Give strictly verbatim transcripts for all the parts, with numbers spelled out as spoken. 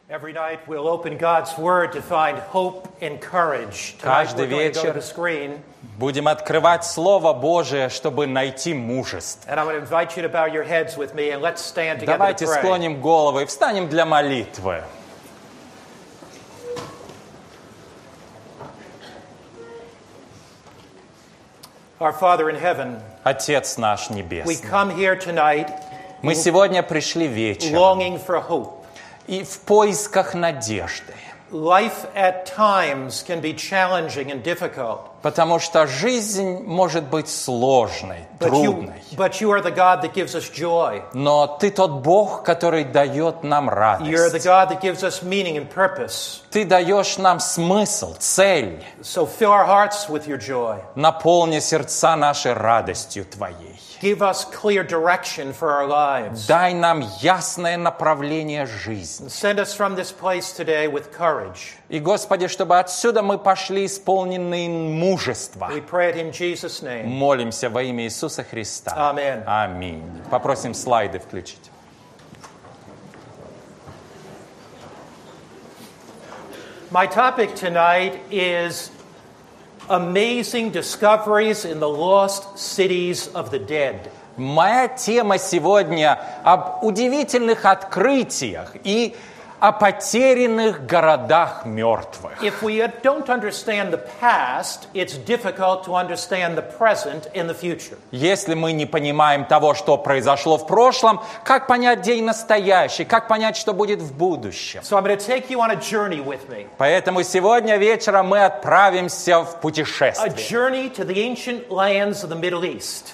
Every night we'll open God's Word to find hope and courage. Каждый вечер будем открывать Слово Божие, чтобы найти мужество. Давайте склоним головы и встанем для молитвы. Our Father in heaven, Отец наш Небесный, we come here tonight, мы сегодня пришли вечером longing for hope. И в поисках надежды. Life at times can be challenging and difficult. Потому что жизнь может быть сложной, трудной. But you are the God that gives us joy. Но Ты тот Бог, который дает нам радость. You're the God that gives us meaning and purpose. Ты даешь нам смысл, цель. So fill our hearts with your joy. Наполни сердца наши радостью Твоей. Give us clear direction for our lives. Дай нам ясное направление жизни. Send us from this place today with courage. И, Господи, чтобы отсюда мы пошли исполненные мужества. We pray it in Jesus' name. Молимся во имя Иисуса Христа. Аминь. Аминь. Попросим слайды включить. My topic tonight is amazing discoveries in the lost cities of the dead. Моя тема сегодня об удивительных открытиях и о потерянных городах мертвых. If we don't understand the past, it's difficult to understand the present and the future. Если мы не понимаем того, что произошло в прошлом, как понять день настоящий, как понять, что будет в будущем? So I'm going to take you on a journey with me. Поэтому сегодня вечером мы отправимся в A путешествие. journey to the ancient lands of the Middle East.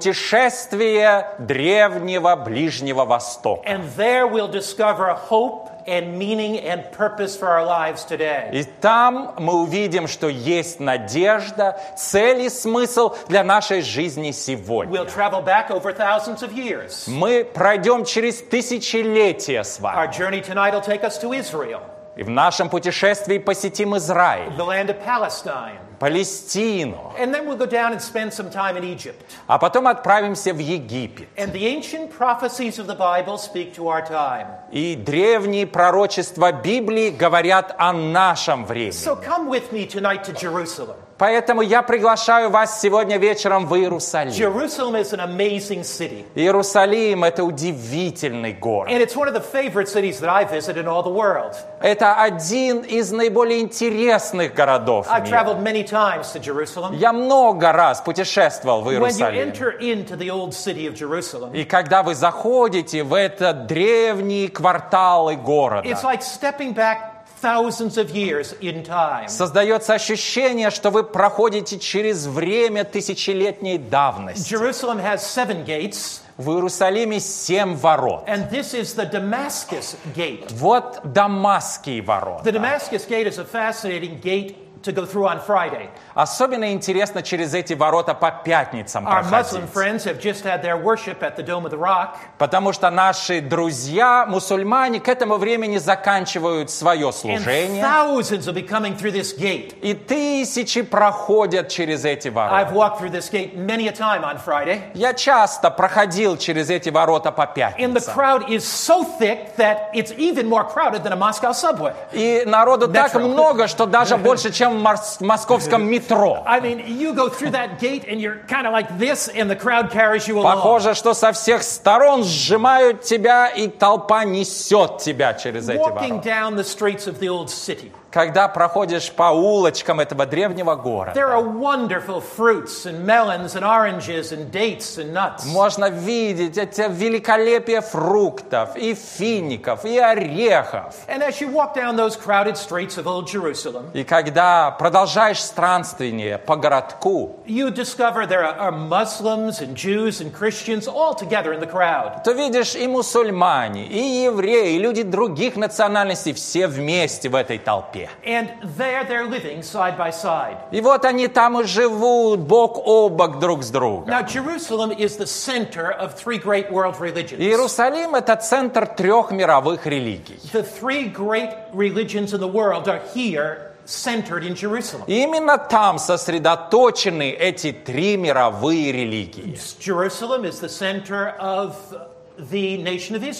Путешествие древнего Ближнего Востока. And there we'll discover hope and meaning and purpose for our lives today. И там мы увидим, что есть надежда, цель и смысл для нашей жизни сегодня. We'll travel back over thousands of years. Мы пройдем через тысячелетия с Our вами. journey tonight will take us to Israel, И в нашем путешествии посетим Израиль, the land of Palestine. Палестину, And then we'll go down and spend some time in Egypt. а потом отправимся в Египет. And the ancient prophecies of the Bible speak to our time. И древние пророчества Библии говорят о нашем времени. So come with me tonight to Jerusalem. Поэтому я приглашаю вас сегодня вечером в Иерусалим. Jerusalem is an amazing city. Иерусалим – это удивительный город. And it's one of the favorite cities that I visit in all the world. Это один из наиболее интересных городов I've мира. traveled many times to Jerusalem. Я много раз путешествовал в When you Иерусалим. enter into the old city of Jerusalem, И когда вы заходите в этот древние кварталы города, it's like stepping back thousands of years in time. создается ощущение, что вы проходите через время тысячелетней давности. Jerusalem has seven gates, В Иерусалиме семь ворот. and this is the Damascus gate. Вот Дамасские ворота. The Damascus gate is a fascinating gate to go through on Friday. Особенно интересно через эти ворота по пятницам Our Muslim проходить. friends have just had their worship at the Dome of the Rock. Потому что наши друзья, мусульмане, к этому времени заканчивают свое And служение. thousands will be coming through this gate. И тысячи проходят через эти I've ворота. walked through this gate many a time on Friday. Я часто проходил через эти ворота по And the пятницам. crowd is so thick that it's even more crowded than a Moscow subway. И народу так Metro. много, что даже больше, чем в мос- московском метро. I mean, you go through that gate and you're kind of like this and the crowd carries you along. Похоже, что со всех сторон сжимают тебя, и толпа несет тебя через эти Walking ворота. down the streets of the old city, Когда проходишь по улочкам этого древнего города, there are wonderful fruits and melons and oranges and dates and nuts. можно видеть это великолепие фруктов и фиников, и орехов. And as you walk down those crowded streets of old Jerusalem, И когда продолжаешь странствование по городку, you discover there are Muslims and Jews and Christians all together in the crowd. то видишь и мусульмане, и евреи, и люди других национальностей, все вместе в этой толпе. And there they're living side by side. И вот они там и живут бок о бок друг с другом. Now, Jerusalem is the center of three great world religions. Иерусалим – это центр трех мировых религий. The three great religions in the world are here, centered in Jerusalem. И именно там сосредоточены эти три мировые религии. Jerusalem is the center of the nation of Israel.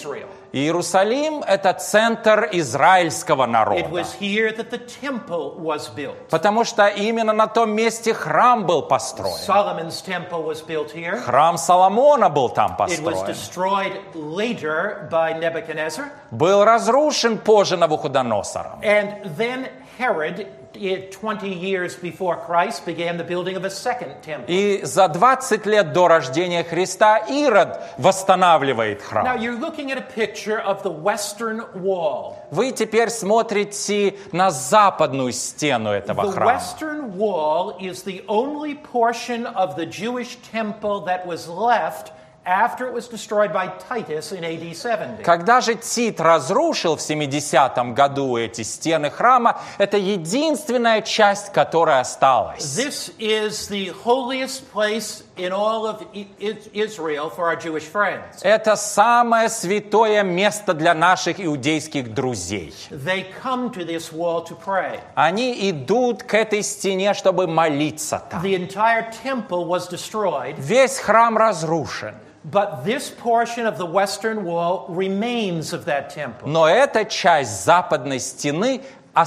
Иерусалим – это центр израильского It народа. was here that the temple was built. Потому что именно на том месте храм был построен. Solomon's temple was built here. Храм Соломона был там It was построен. destroyed later by Nebuchadnezzar. Был разрушен позже Навуходоносором. And then Herod, twenty years before Christ, began the building of a second temple. И за двадцать лет до рождения Христа Ирод восстанавливает Now храм. you're looking at a picture of the Western Wall. Вы теперь смотрите на западную стену этого The храма. Western Wall is the only portion of the Jewish temple that was left after it was destroyed by Titus in A D seventy. Когда же Тит разрушил в семидесятом году эти стены храма, это единственная часть, которая осталась. This is the holiest place in all of I- I- Israel for our Jewish friends. Это самое святое место для наших иудейских друзей. They come to this wall to pray. Они идут к этой стене, чтобы молиться там. The entire temple was destroyed, Весь храм разрушен. but this portion of the Western Wall remains of that temple. Но эта часть западной стены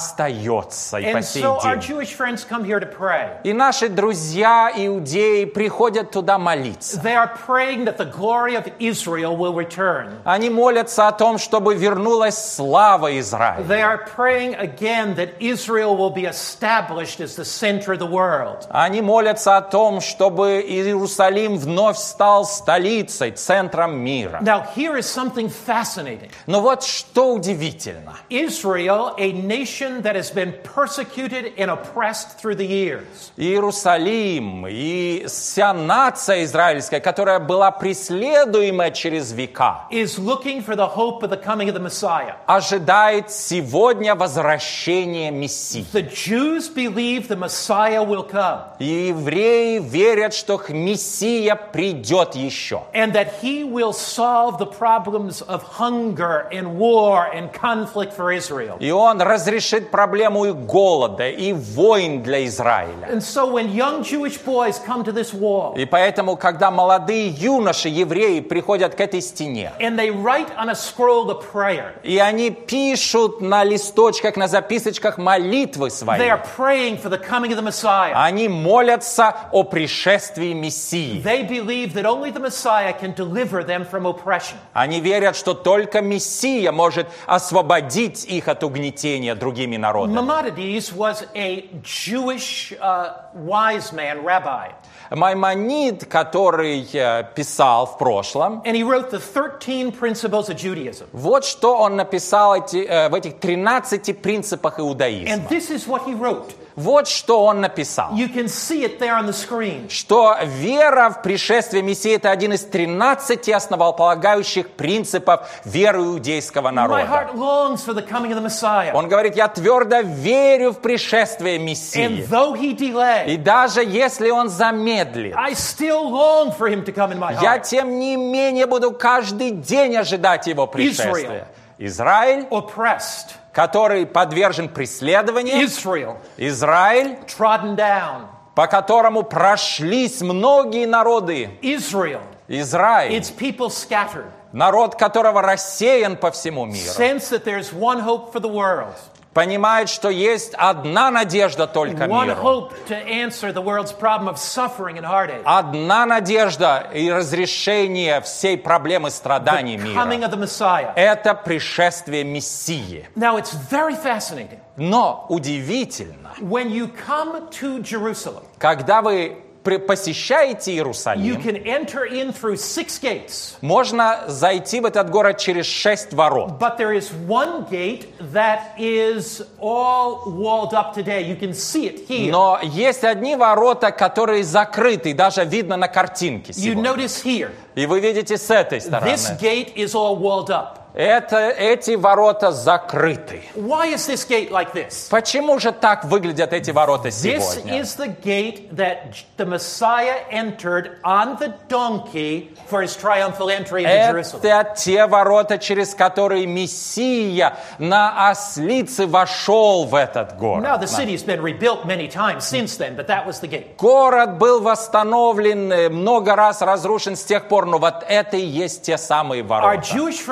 остается и по And сей so our день. Jewish friends come here to pray. И наши друзья, иудеи, приходят туда молиться. They are praying that the glory of Israel will return. Они молятся о том, чтобы вернулась слава Израиля. They are praying again that Israel will be established as the center of the world. Они молятся о том, чтобы Иерусалим вновь стал столицей, центром мира. Now, here is something fascinating. Но вот что удивительно. Israel, a nation that has been persecuted and oppressed through the years, Иерусалим и вся нация израильская, которая была преследуема через века, is looking for the hope of the coming of the Messiah. ожидает сегодня возвращения Мессии. The Jews believe the Messiah will come И евреи верят, что Мессия придет еще. and that he will solve the problems of hunger and war and conflict for Israel. И он разрешит проблему и голода, и войн для Израиля. And so when young Jewish boys come to this wall И поэтому, когда молодые юноши, евреи, приходят к этой стене, and they write on a scroll a prayer, и они пишут на листочках, на записочках молитвы they свои, are praying for the coming of the Messiah. они молятся о пришествии Мессии. They believe that only the Messiah can deliver them from oppression. Они верят, что только Мессия может освободить их от угнетения другими народами. Maimonides was a Jewish uh, wise man, rabbi, Маймонид, который э, писал в прошлом, and he wrote the thirteen principles of Judaism. вот что он написал эти, э, в этих тринадцати принципах иудаизма. And this is what he wrote. Вот что он написал. You can see it there on the screen. Что вера в пришествие Мессии – это один из тринадцати основополагающих принципов веры иудейского My народа. heart longs for the coming of the Messiah. Он говорит, я твердо верю в пришествие And Мессии. though he И delayed, даже если он замедлит, I still long for him to come in my я heart. тем не менее буду каждый день ожидать его пришествия. Израиль, Oppressed. который подвержен преследованию. Israel, Израиль, trodden down. по которому прошлись многие народы. Israel, Израиль, its people scattered. народ которого рассеян по всему миру. Sense that there's one hope for the world. Понимает, что есть одна надежда только One миру. hope to answer the world's problem of suffering and heartache. Одна надежда и разрешение всей проблемы страданий The coming мира. of the Messiah. Это пришествие Мессии. Now it's very fascinating. Но удивительно, When you come to Jerusalem, когда вы при- посещаете you Иерусалим, can enter in through six gates. можно зайти в этот город через шесть ворот. But there is one gate that is all walled up today. You can see it here. Но есть одни ворота, которые закрыты, даже видно на картинке You сегодня. notice here, И вы видите с этой стороны. this gate is all walled up. Это, эти ворота закрыты. Why is this gate like this? Почему же так выглядят эти ворота This сегодня? is the gate that the Messiah entered on the donkey for his triumphal entry into Jerusalem. Это те ворота, через которые Мессия на ослице вошел в этот город. Now, the city has been rebuilt many times since then, but that was the gate. Город был восстановлен, э, много раз разрушен с тех пор, но вот это и есть те самые Our ворота. Jewish friends believe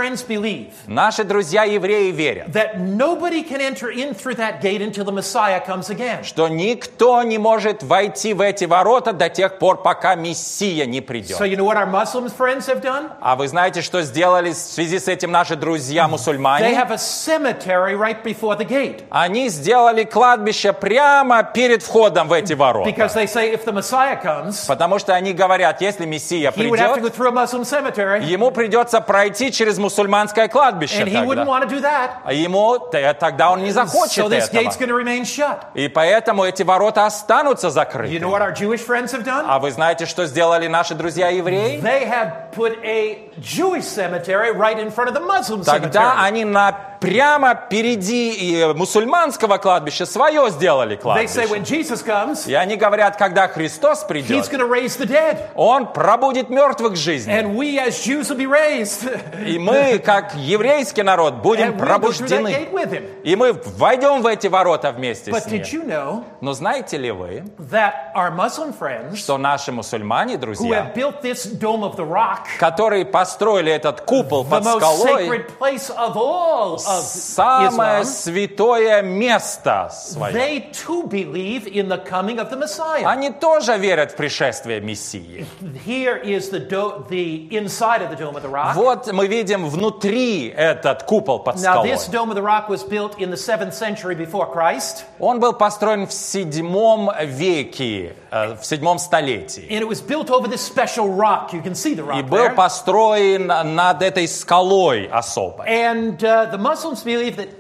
believe Наши друзья-евреи верят, that nobody can enter in through that gate until the Messiah comes again. что никто не может войти в эти ворота до тех пор, пока Мессия не придет. So you know what our Muslim friends have done? А вы знаете, что сделали в связи с этим наши They друзья-мусульмане? have a cemetery right before the gate. Они сделали кладбище прямо перед входом в эти ворота. Because they say if the Messiah comes, Потому что они говорят, если Мессия he would have to go придет, through a Muslim cemetery, ему придется пройти через мусульманское кладбище and he wouldn't тогда. want to do that. А ему т- тогда он не захочет So this gate's этого. going to remain shut. И поэтому эти ворота останутся You know закрыты. what our Jewish friends have done? А вы знаете, что сделали наши друзья-евреи? They have put a Jewish cemetery right in front of the Muslim Тогда cemetery. они на, прямо впереди и мусульманского кладбища свое сделали They say when кладбище. Jesus comes, И они говорят, когда Христос he's придет, going to raise the dead. Он пробудит мертвых к жизни. And we as Jews will be raised. И мы, как еврейский народ, будем And we'll go through that пробуждены. gate with him. И мы войдем в эти ворота вместе But с ним. did you know Но знаете ли вы, that our Muslim friends что наши мусульмане, who друзья, have built this Dome of the Rock, которые построили этот купол the под most скалой, sacred place of all of самое Islam, святое место свое, they too believe in the coming of the Messiah. они тоже верят в пришествие Мессии. Here is the, do- the inside of the Dome of the Rock. Вот мы видим внутри этот купол под Now, скалой. this Dome of the Rock was built in the seventh century before Christ, Он был построен в седьмом веке, э, в седьмом столетии. and it was built over this special rock. You can see the И rock был there. построен над этой скалой особой. And uh, the Muslims believe that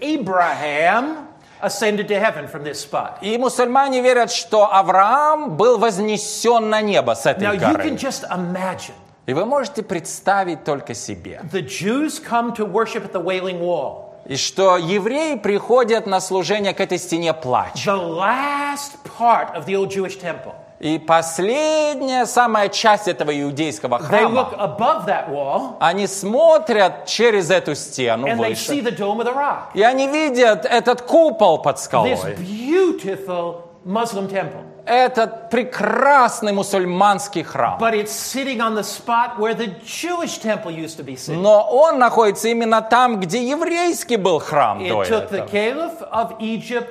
Abraham ascended to heaven from this spot. И мусульмане верят, что Авраам был вознесен на небо с Now, этой you can горы. just imagine И вы можете представить только себе, the Jews come to worship at the Wailing Wall. и что евреи приходят на служение к этой стене плача. The last part of the old Jewish temple. И последняя, самая часть этого иудейского They look храма, above that wall они смотрят через эту стену and they see выше, the Dome of the Rock. и они видят этот купол под This скалой. beautiful Muslim temple. Этот прекрасный мусульманский храм. But it's sitting on the spot where the Jewish temple used to be sitting. Но он находится именно там, где еврейский был храм до It took the этого. Caliph of Egypt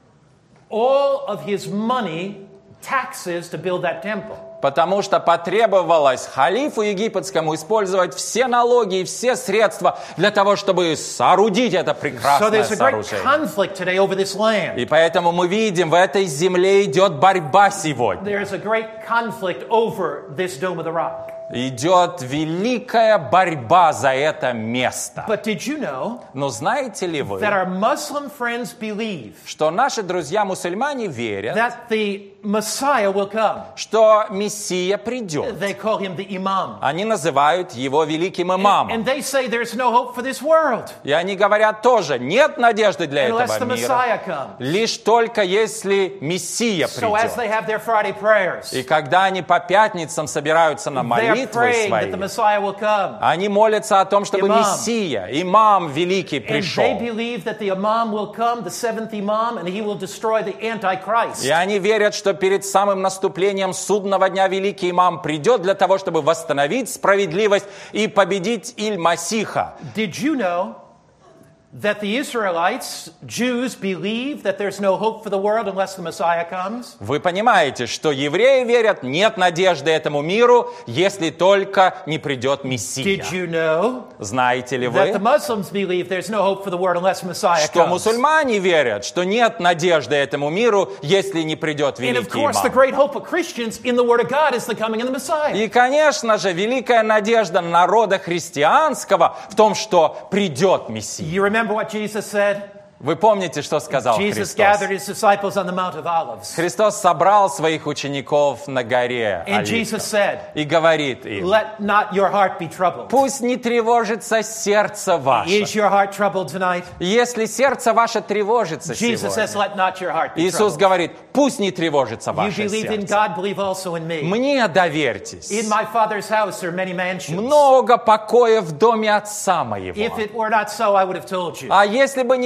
all of his money, taxes, to build that temple. Потому что потребовалось халифу египетскому использовать все налоги и все средства для того, чтобы соорудить это So прекрасное there's a great сооружение. conflict today over this land. И поэтому мы видим, в этой земле идет борьба сегодня. There's a great conflict over this Dome of the Rock. Идет великая борьба за это место. But did you know Но знаете ли вы, that our Muslim friends believe что наши друзья-мусульмане верят, that the Messiah will come? что Мессия придет? They call him the Imam. Они называют его великим имамом. And they say there's no hope for this world И они говорят тоже, нет надежды для unless этого the мира, Messiah comes. лишь только если Мессия So as придет. they have their Friday prayers, И когда они по пятницам собираются на they're молитвы praying that свои, the Messiah will come. они молятся о том, чтобы Имам. Мессия, имам великий And пришел. they believe that the Imam will come, the seventh Imam, and he will destroy the Antichrist. И они верят, что перед самым наступлением судного дня великий имам придет для того, чтобы восстановить справедливость и победить Иль-Масиха. Did you know that the Israelites, Jews, believe that there's no hope for the world unless the Messiah comes? Вы понимаете, что евреи верят, нет надежды этому миру, если только не придет Мессия. Did you know Знаете ли that the вы, Muslims believe there's no hope for the world unless Messiah что comes? мусульмане верят, что нет надежды этому миру, если не придет And of великий course, the имам? great hope of Christians in the Word of God is the coming of the Messiah. И, конечно же, великая надежда народа христианского в том, что придет Мессия. You remember what Jesus said? Вы помните, что сказал Jesus Христос? gathered his disciples on the Mount of Olives. Христос собрал своих учеников на горе And Оливков Jesus said, и говорит им: let not your heart be troubled. пусть не тревожится сердце Is ваше. your heart troubled tonight? Если сердце ваше тревожится Jesus says, сегодня, let not your heart be Иисус troubled. говорит: пусть не тревожится You ваше believe in сердце. God, believe also in me. Мне доверьтесь. In my Father's house there are many mansions. Много покоя в доме Отца моего. If it were not so, I would have told you. А если бы не так было,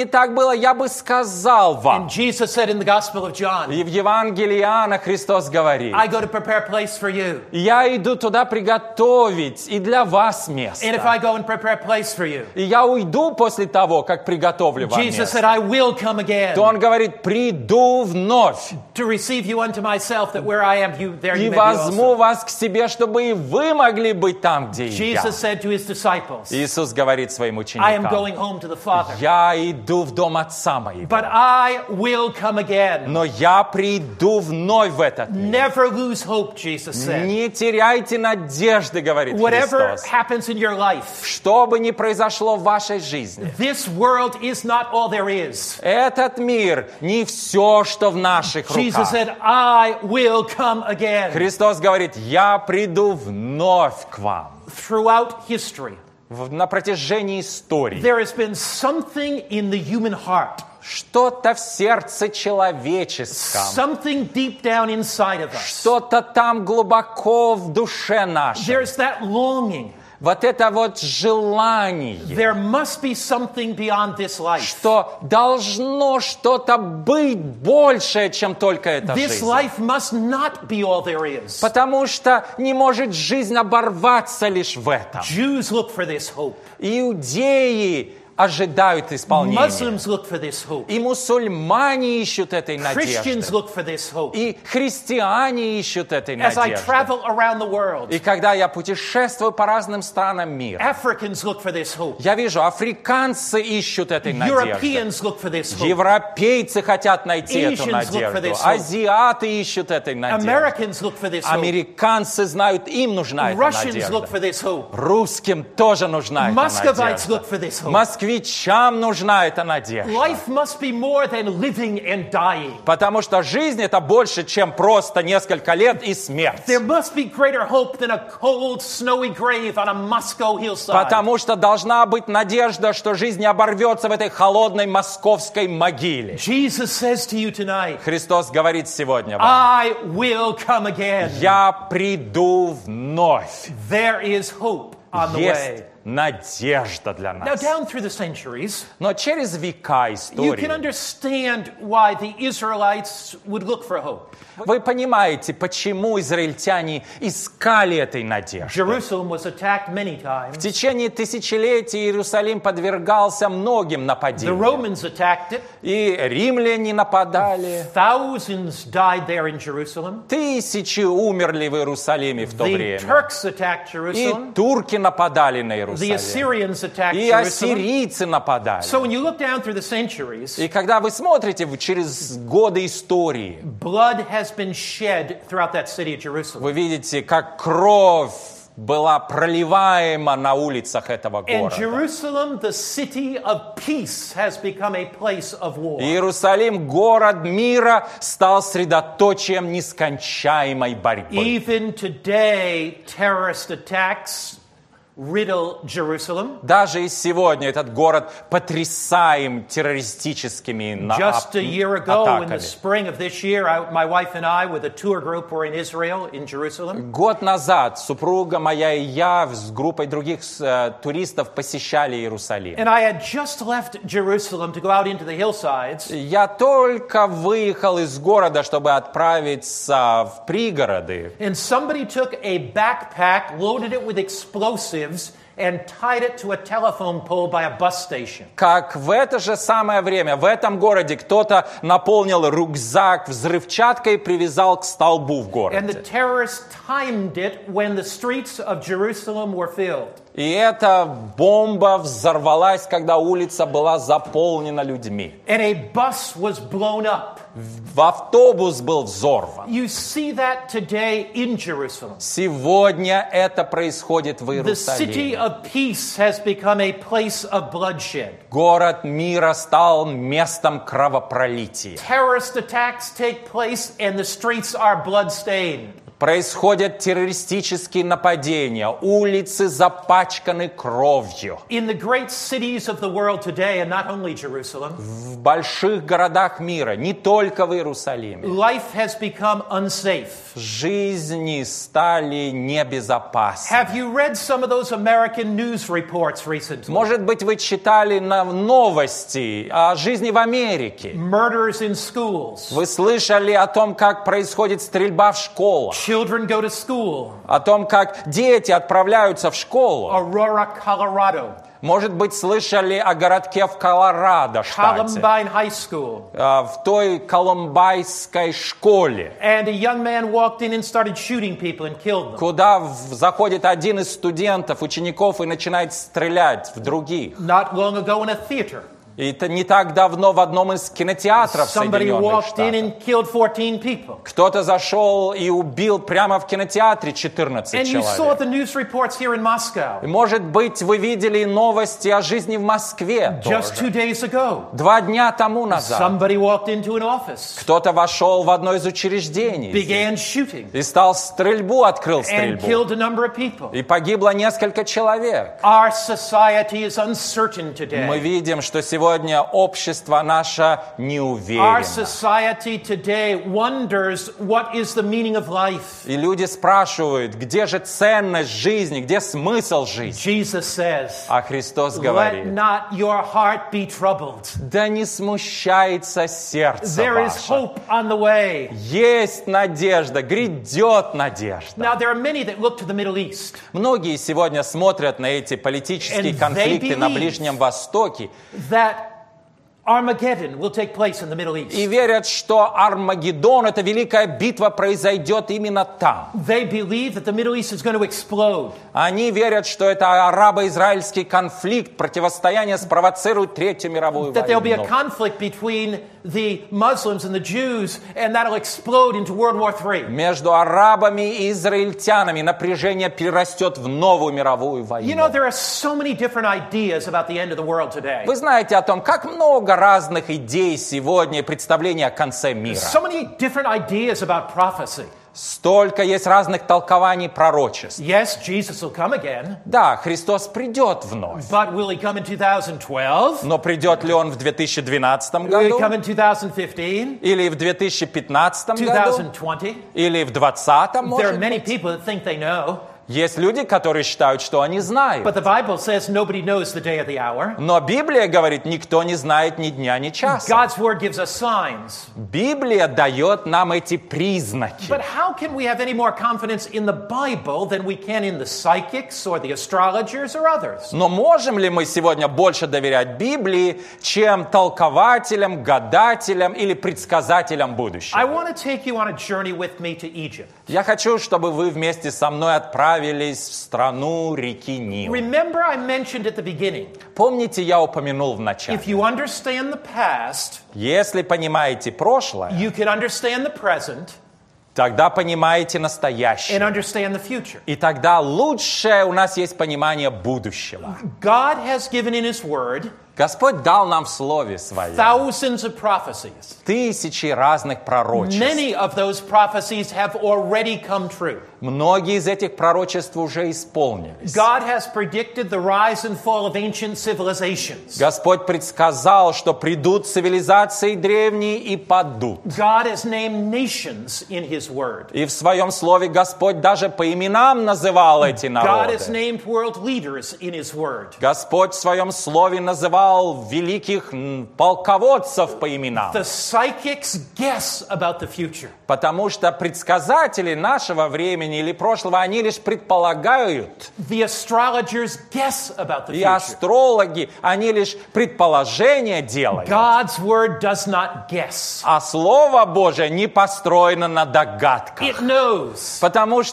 было, я бы сказал вам. And Jesus said in the Gospel of John, И в Евангелии Иоанна Христос говорит, I go to prepare a place for you. я иду туда приготовить и для вас место. And if I go and prepare a place for you, И я уйду после того, как приготовлю вам Jesus место. said, I will come again То он говорит, приду вновь to receive you unto myself, that where I am, you there и you may be возьму also. вас к себе, чтобы и вы могли быть там, где и я. Jesus said to his disciples, Иисус говорит своим I am ученикам, going home to the Father, я иду в дом Отца моего, but I will come again. но я приду вновь в этот мир. Never lose hope, Jesus said. Не теряйте надежды, говорит Whatever Христос. happens in your life, Что бы ни произошло в вашей жизни, this world is not all there is. этот мир не все, что в наших Jesus руках. said, I will come again. Христос говорит, я приду вновь к вам. Throughout history, В- На протяжении истории. there has been something in the human heart, Что-то в сердце человеческом. something deep down inside of us. Что-то там глубоко в душе нашей. There's that longing. Вот это вот желание, There must be something beyond this life. что должно что-то быть большее, чем только эта This жизнь. life must not be all there is. Потому что не может жизнь оборваться лишь в этом. Jews look for this hope. Иудеи ожидают исполнения. Muslims look for this hope. И мусульмане ищут этой Christians надежды. look for this hope. И христиане ищут этой As I надежды. travel around the world, И когда я путешествую по разным странам мира, Africans look for this hope. я вижу, африканцы ищут этой надежды. Europeans look for this hope. Европейцы хотят найти эту Asians look for надежду. this hope. Азиаты ищут этой надежды. Americans look for this hope. Американцы знают, им нужна эта Russians look надежда. for this hope. Русским тоже нужна эта Muscovites надежда. look for this hope. Москвичам нужна эта надежда. Life must be more than living and dying. Потому что жизнь — это больше, чем просто несколько лет и смерть. There must be greater hope than a cold, snowy grave on a Moscow hillside. Потому что должна быть надежда, что жизнь не оборвется в этой холодной московской могиле. Jesus says to you tonight, Христос говорит сегодня вам, I will come again. я приду вновь. There is hope on the Есть way. надежда для Now, нас. down through the centuries, Но через века you can истории understand why the Israelites would look for hope. вы понимаете, почему израильтяне искали этой надежды. Jerusalem was attacked many В times. тысячение тысячелетий Иерусалим подвергался многим The нападениям. Romans attacked it. И римляне нападали. Thousands died there in Jerusalem. Тысячи умерли в Иерусалиме в то The время. Turks attacked И Jerusalem. турки нападали на The Иерусалим. Assyrians attacked И Jerusalem. ассирийцы нападали. So when you look down through the centuries, И когда вы смотрите в- через годы истории, blood has been shed throughout that city of Jerusalem. вы видите, как кровь была проливаема на улицах этого And города. Jerusalem, the city of peace, has become a place of war. Иерусалим, город мира, стал средоточием нескончаемой борьбы. Even today, terrorist attacks riddle Jerusalem. Даже и сегодня этот город потрясаем террористическими на- Just a year ago, in the атаками. spring of this year, I, my wife and I, with a tour group, were in Israel, in Jerusalem. Год назад супруга моя и я с группой других э, туристов посещали Иерусалим. And I had just left Jerusalem to go out into the hillsides. Я только выехал из города, чтобы отправиться в пригороды. And somebody took a backpack, loaded it with explosives, and tied it to a telephone pole by a bus station. Как в это же самое время в этом городе кто-то наполнил рюкзак взрывчаткой и привязал к столбу в And the городе. terrorists timed it when the streets of Jerusalem were filled. И эта бомба взорвалась, когда улица была заполнена людьми. And a bus was blown up. В автобус был взорван. You see that today in Jerusalem. Сегодня это происходит в The city Иерусалиме. of peace has become a place of bloodshed. Город мира стал местом кровопролития. Terrorist attacks take place and the streets are bloodstained. Происходят террористические нападения, улицы запачканы кровью. In the great cities of the world today, and not only Jerusalem, В больших городах мира, не только в Иерусалиме, life has become unsafe. жизни стали небезопасны. Have you read some of those American news reports recently? Может быть, вы читали на новости о жизни в Америке. Murders in schools. Вы слышали о том, как происходит стрельба в школах, Children go to school. о том, как дети отправляются в школу. Aurora, Colorado. Может быть, слышали о городке в Колорадо, штате, Columbine High School. э, в той колумбайской школе, And a young man walked in and started shooting people and killed them. куда в- заходит один из студентов, учеников и начинает стрелять в других. Not long ago in a theater, И это не так давно в одном из кинотеатров somebody Соединенных walked in Штатов. and killed fourteen people. Кто-то зашел и убил прямо в кинотеатре четырнадцать And you saw человек. the news reports here in Moscow И, может быть, вы видели новости о жизни в Москве just two тоже. days ago. Два дня тому назад Somebody walked into an office, кто-то вошел в одно из учреждений began shooting, и стал стрельбу, открыл and стрельбу. killed a number of people. И погибло несколько человек. Our society is uncertain Мы today. видим, что сегодня общество наше Our неуверенно. society today wonders what is the meaning of life. И люди спрашивают, где же ценность жизни, где смысл жизни? Jesus says, А Христос let говорит, not your heart be troubled. да не смущается сердце There is ваше. hope on the way. Есть надежда, грядет надежда. Now, there are many that look to the Middle East Многие сегодня смотрят на эти политические And they конфликты на believe Ближнем Востоке that Armageddon will take place in the Middle East. и верят, что Армагеддон, эта великая битва, произойдет именно там. They believe that the Middle East is going to explode. Они верят, что это арабо-израильский конфликт, противостояние спровоцирует Третью мировую That there'll be a войну. conflict between the Muslims and the Jews, and that'll explode into World War Three. Между арабами и израильтянами напряжение перерастет в новую мировую You know, войну. there are so many different ideas about the end of the world today. Вы знаете о том, как много разных идей сегодня и представлений о конце мира. So many different ideas about prophecy. Столько есть разных толкований пророчеств. Yes, Jesus will come again, Да, Христос придет вновь. but will he come in two thousand twelve? Но придет ли Он в две тысячи двенадцатом Will he году? come in two thousand fifteen? Или в две тысячи пятнадцатом году? twenty twenty? Или в двадцатом, There может are many быть? people that think they know, Есть люди, которые считают, что они but знают. the Bible says nobody knows the day or the hour. Но Библия говорит, никто не знает ни дня, ни часа. God's word gives us signs. Библия дает нам эти признаки. But how can we have any more confidence in the Bible than we can in the psychics or the astrologers or others? Но можем ли мы сегодня больше доверять Библии, чем толкователям, гадателям или предсказателям I будущего? want to take you on a journey with me to Egypt. Я хочу, чтобы вы вместе со мной отправились в страну реки Нил. Remember, I mentioned at the beginning, Помните, я упомянул в начале. if you understand the past, Если понимаете прошлое, you can understand the present тогда понимаете and настоящее. understand the future. И тогда лучшее у нас есть понимание будущего. God has given in His Word Господь дал нам в Слове Своем thousands of prophecies. тысячи разных пророчеств. Many of those prophecies have already come true. Многие из этих пророчеств уже исполнились. God has predicted the rise and fall of ancient civilizations. Господь предсказал, что придут цивилизации древние и падут. God has named nations in His Word. И в Своем Слове Господь даже по именам называл эти God народы. has named world leaders in His Word. Господь в Своем Слове называл великих м, полководцев по именам. The psychics guess about the future. Потому что предсказатели нашего времени или прошлого, они лишь предполагают. The astrologers guess about the И future. астрологи, они лишь предположения делают. God's Word does not guess. А Слово Божие не построено на догадках. It knows. Потому что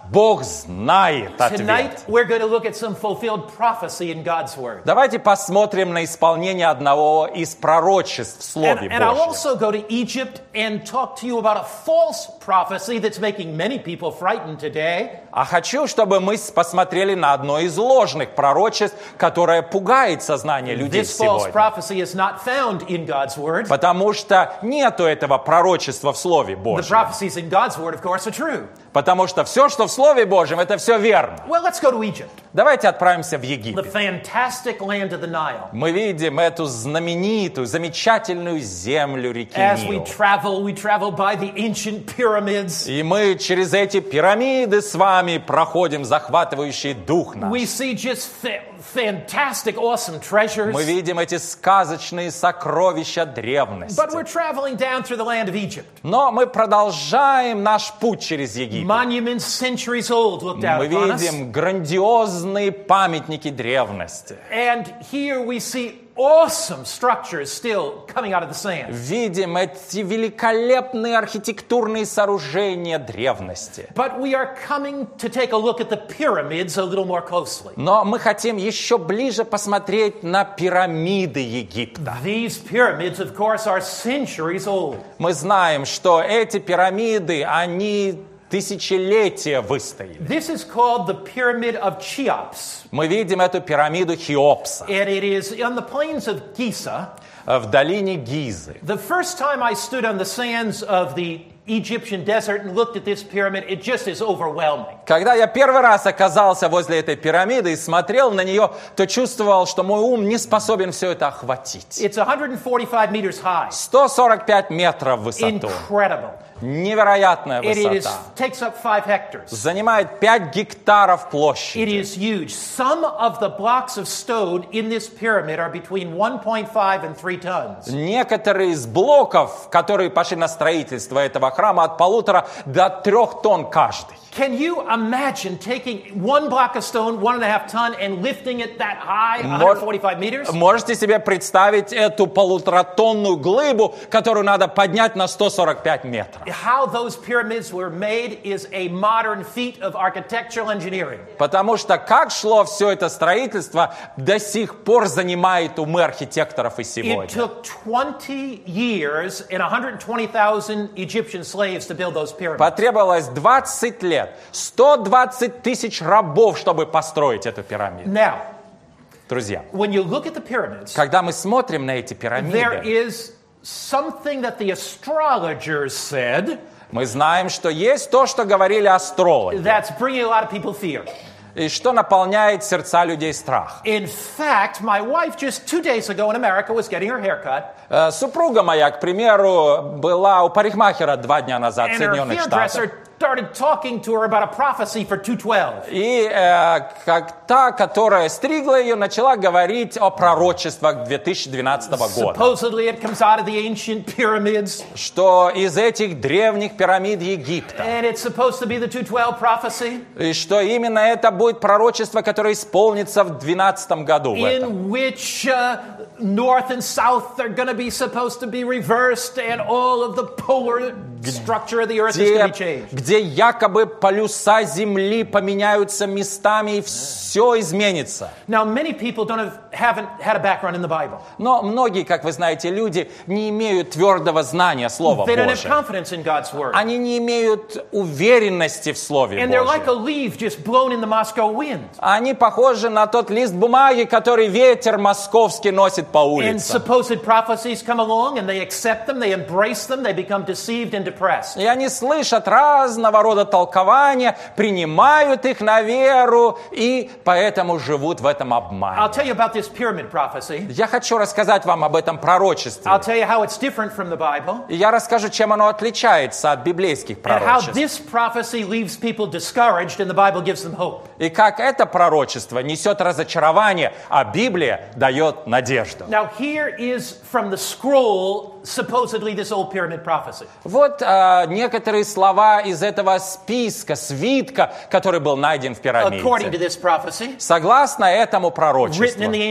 Бог знает ответ. Tonight, we're going to look at some fulfilled prophecy in God's Word. Давайте посмотрим на исполнение одного из пророчеств в Слове And, and I'll Божьем. also go to Egypt and talk to you about a false prophecy that's making many people frightened today. А хочу, чтобы мы посмотрели на одно из ложных пророчеств, которое пугает сознание людей This false сегодня. prophecy is not found in God's Word. Потому что нету этого пророчества в Слове The Божьем. prophecies in God's Word, of course, are true. Потому что все, что в Слове Божьем, это все верно. Well, let's go to Egypt, Давайте отправимся в the Египет. fantastic land of the Nile. Мы видим эту знаменитую, замечательную землю реки As we Нил. travel, we travel by the ancient pyramids. И мы через эти пирамиды с вами проходим захватывающий дух наш. We see just fa- fantastic, awesome treasures. Мы видим эти сказочные сокровища древности. But we're traveling down through the land of Egypt. Но мы продолжаем наш путь через Египет. Monuments centuries old looked out Мы upon us. видим грандиозные памятники древности. And here we see awesome structures still coming out of the sand. Видим эти великолепные архитектурные сооружения древности. But we are coming to take a look at the pyramids a little more closely. Но мы хотим еще ближе посмотреть на пирамиды Египта. These pyramids, of course, are centuries old. Мы знаем, что эти пирамиды, они тысячелетия выстояли. This is called the Pyramid of Cheops. Мы видим эту пирамиду Хеопса And it is on the plains of Giza. в долине Гизы. The first time I stood on the sands of the Egyptian desert and looked at this pyramid, it just is overwhelming. Когда я первый раз оказался возле этой пирамиды и смотрел на нее, то чувствовал, что мой ум не способен все это охватить. It's one hundred forty-five meters high. сто сорок пять метров в высоту. Incredible. Невероятная It is, высота. takes up five hectares. Занимает пять гектаров It площади. is huge. Some of the blocks of stone in this pyramid are between one point five and three tons. Некоторые из блоков, которые пошли на строительство этого храма, от полутора до трех тонн каждый. Can you imagine taking one block of stone, one and a half ton, and lifting it that high, one hundred forty-five meters? Можете себе представить эту полуторатонную глыбу, которую надо поднять на сто сорок пять метров? How those pyramids were made is a modern feat of architectural engineering. Потому что как шло все это строительство, до сих пор занимает умы архитекторов и It сегодня. took twenty years and one hundred twenty thousand Egyptian slaves to build those pyramids. Потребовалось двадцать лет, сто двадцать тысяч рабов, чтобы построить эту пирамиду. Now, Друзья, when you look at the pyramids, когда мы смотрим на эти there пирамиды, is something that the astrologers said мы знаем, что есть то, что говорили астрологи, that's bringing a lot of people fear. и что наполняет сердца людей страх. In fact, my wife just two days ago in America was getting her hair cut, Э, Супруга моя, к примеру, была у парикмахера два дня назад в and her Соединенных hairdresser Штатах. started talking to her about a prophecy for two twelve. И э, как та, которая стригла ее, начала говорить о пророчествах две тысячи двенадцатого года. Supposedly it comes out of the ancient pyramids, Что из этих древних пирамид Египта, and it's supposed to be the two twelve prophecy, и что именно это будет пророчество, которое исполнится в двенадцатом году. В этом. in which uh, north and south are going to be supposed to be reversed, and all of the polar structure of the earth is going to be Где, changed. где якобы полюса Земли поменяются местами, и все изменится. Now, many people don't have, haven't had a background in the Bible. Но многие, как вы знаете, люди не имеют твердого знания Слова They don't have Божьего. confidence in God's word. Они не имеют уверенности в Слове And they're like a Божьем. leaf just blown in the Moscow wind. Они похожи на тот лист бумаги, который ветер московский носит по And улицам. supposed prophecies come along, and they accept them, they embrace them, they become deceived and depressed. И они слышат разного рода толкования, принимают их на веру и поэтому живут в этом I'll обмане. tell you about this pyramid prophecy. Я хочу рассказать вам об этом пророчестве. I'll tell you how it's different from the Bible, И я расскажу, чем оно отличается от библейских and how пророчеств. this prophecy leaves people discouraged, and the Bible gives them hope. И как это пророчество несет разочарование, а Библия дает надежду. Now, here is from the scroll, supposedly this old pyramid prophecy. Вот а, некоторые слова из этого списка, свитка, который был найден в According to пирамиде. this prophecy, Согласно этому written пророчеству, in the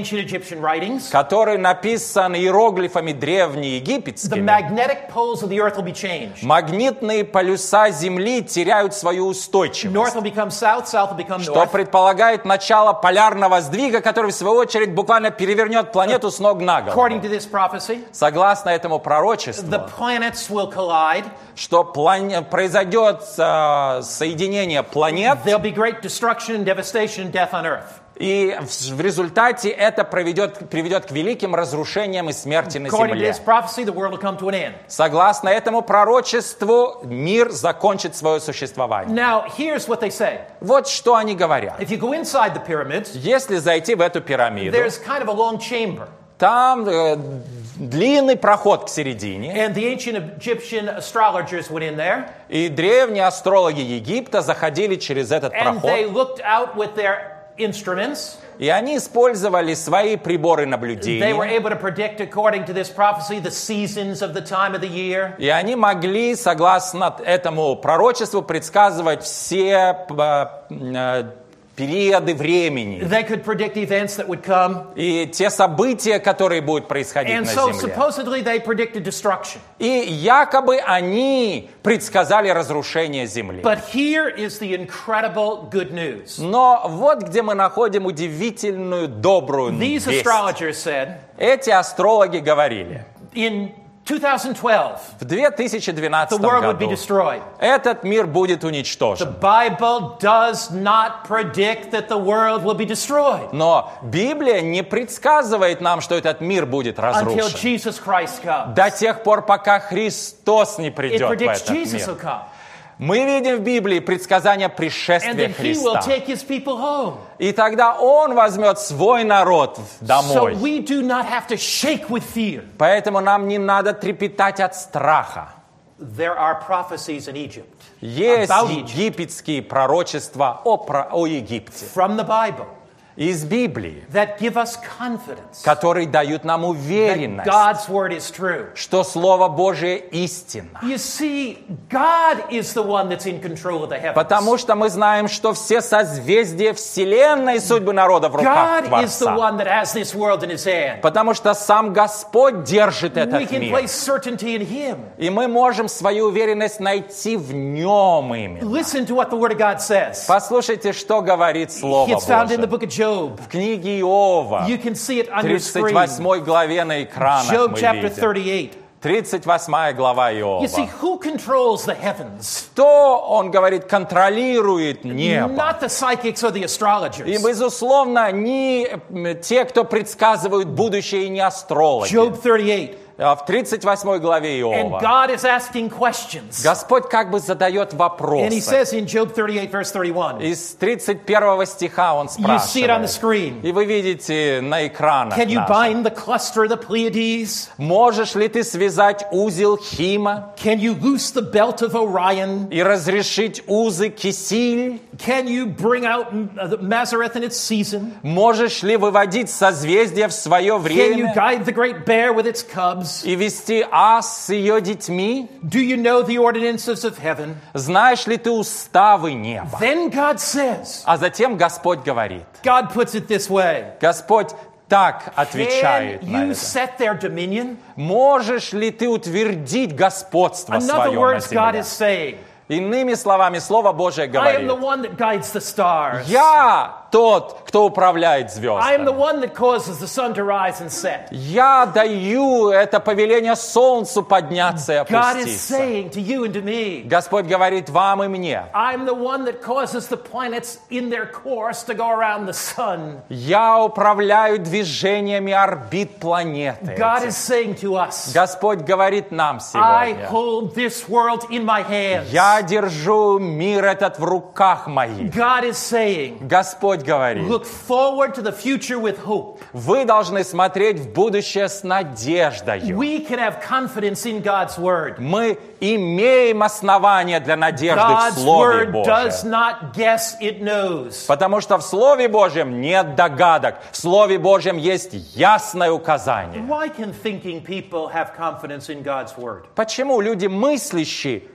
ancient Egyptian writings, который написан иероглифами the древнеегипетскими, magnetic poles of the earth will be changed. магнитные полюса Земли теряют свою устойчивость, North will become south, south will become что north. предполагает начало полярного сдвига, который в свою очередь буквально перевернет планету с ног на According голову. to this prophecy, Согласно этому the пророчеству, planets will collide. что плане- произойдет э, соединение планет, There'll be great destruction and devastation and death on earth. и в, в результате это приведет, приведет к великим разрушениям и смерти на According to земле. this prophecy, the world will come to an end. Согласно этому пророчеству, мир закончит свое существование. Now, here's what they say. Вот что они говорят. If you go inside the pyramids, Если зайти в эту пирамиду, there's kind of a long chamber. там э, длинный проход к середине, And the ancient Egyptian astrologers went in there, и древние астрологи Египта заходили через этот and they проход, looked out with their instruments. и они использовали свои приборы They were наблюдения, able to predict, according to this prophecy, the seasons of the time of the year. и они могли, согласно этому пророчеству, предсказывать все э, э, периоды времени They could predict events that would come. и те события, которые будут происходить And на so земле. supposedly they predicted destruction. И якобы они предсказали разрушение земли. But here is the incredible good news. Но вот где мы находим удивительную добрую These весть. astrologers said Эти астрологи говорили, in two thousand twelve, в две тысячи the двенадцатом world would be году destroyed. этот мир будет The уничтожен. Bible does not predict that the world will be destroyed Но Библия не предсказывает нам, что этот мир будет until разрушен. Jesus Christ comes. До тех пор, пока Христос не It придет в predicts этот Jesus will мир. come. Мы видим в Библии предсказание And пришествия then he will Христа. take his people home. И тогда Он возьмет свой народ So домой. we do not have to shake with fear. Поэтому нам не надо трепетать от страха. There are prophecies in Egypt Есть about Egypt египетские пророчества о, про- о Египте from the Bible из Библии, that give us confidence которые дают нам that уверенность, God's word is true. что Слово Божие истинно. You see, God is the one that's in control of the heavens. Потому что мы знаем, что все созвездия Вселенной и судьбы народа в руках God is the Творца. one that has this world in his hand. Потому что сам Господь держит We этот can мир. place certainty in him. И мы можем свою уверенность найти в Нем именно. Listen to what the word of God says. Послушайте, что говорит Слово It's found in the Божие. book of Job. В книге Иова, You can see it on your тридцать screen. восьмой главе на экранах Job мы chapter видим. thirty-eight. тридцать восьмая глава Иова. You see, who controls the heavens? Кто, он говорит, контролирует небо? Not the psychics or the И, astrologers. безусловно, не м, те, кто предсказывают будущее, и не астрологи. Job thirty-eight. А В тридцать восьмой главе And Иова God is asking questions. Господь как бы задает And he вопросы. says in Job thirty-eight, verse thirty-one, Из тридцать первого стиха он you see it on the спрашивает. screen. И вы видите на экранах Can you наших. bind the cluster of the Pleiades? Можешь ли ты связать узел Хима Can you loose the belt of Orion? и разрешить узы Кисиль? Can you bring out uh, the Mazareth in its season? Можешь ли выводить созвездия в свое Can you время guide the great bear with its cubs? и вести ас с ее детьми? Do you know the ordinances of heaven? Знаешь ли ты уставы неба? Then God says, А затем Господь говорит. God puts it this way. Господь так отвечает Can на you это. set their dominion? Можешь ли ты утвердить господство In other свое на words, God земле? is saying, Иными словами, Слово Божие I am the говорит. one that guides the stars. Я тот, кто управляет I am the звездами. one that causes the sun to rise and set. Я даю это повеление солнцу подняться и God is опуститься. saying to you and to me, Господь говорит вам и мне. I'm the one that causes the planets in their course to go around the sun. Я управляю движениями орбит планеты. God is saying to us, Господь говорит нам I сегодня. hold this world in my hands. Я держу мир этот в руках моих. God is saying, Господь говорит. look forward to the future with hope. Вы должны смотреть в будущее с надеждой. We can have confidence in God's word. Мы имеем основания для надежды в God's Слове word does Божьем. not guess, it knows. Потому что в Слове Божьем нет догадок. В Слове Божьем есть ясное указание. Why can thinking people have confidence in God's word? Почему люди мыслящие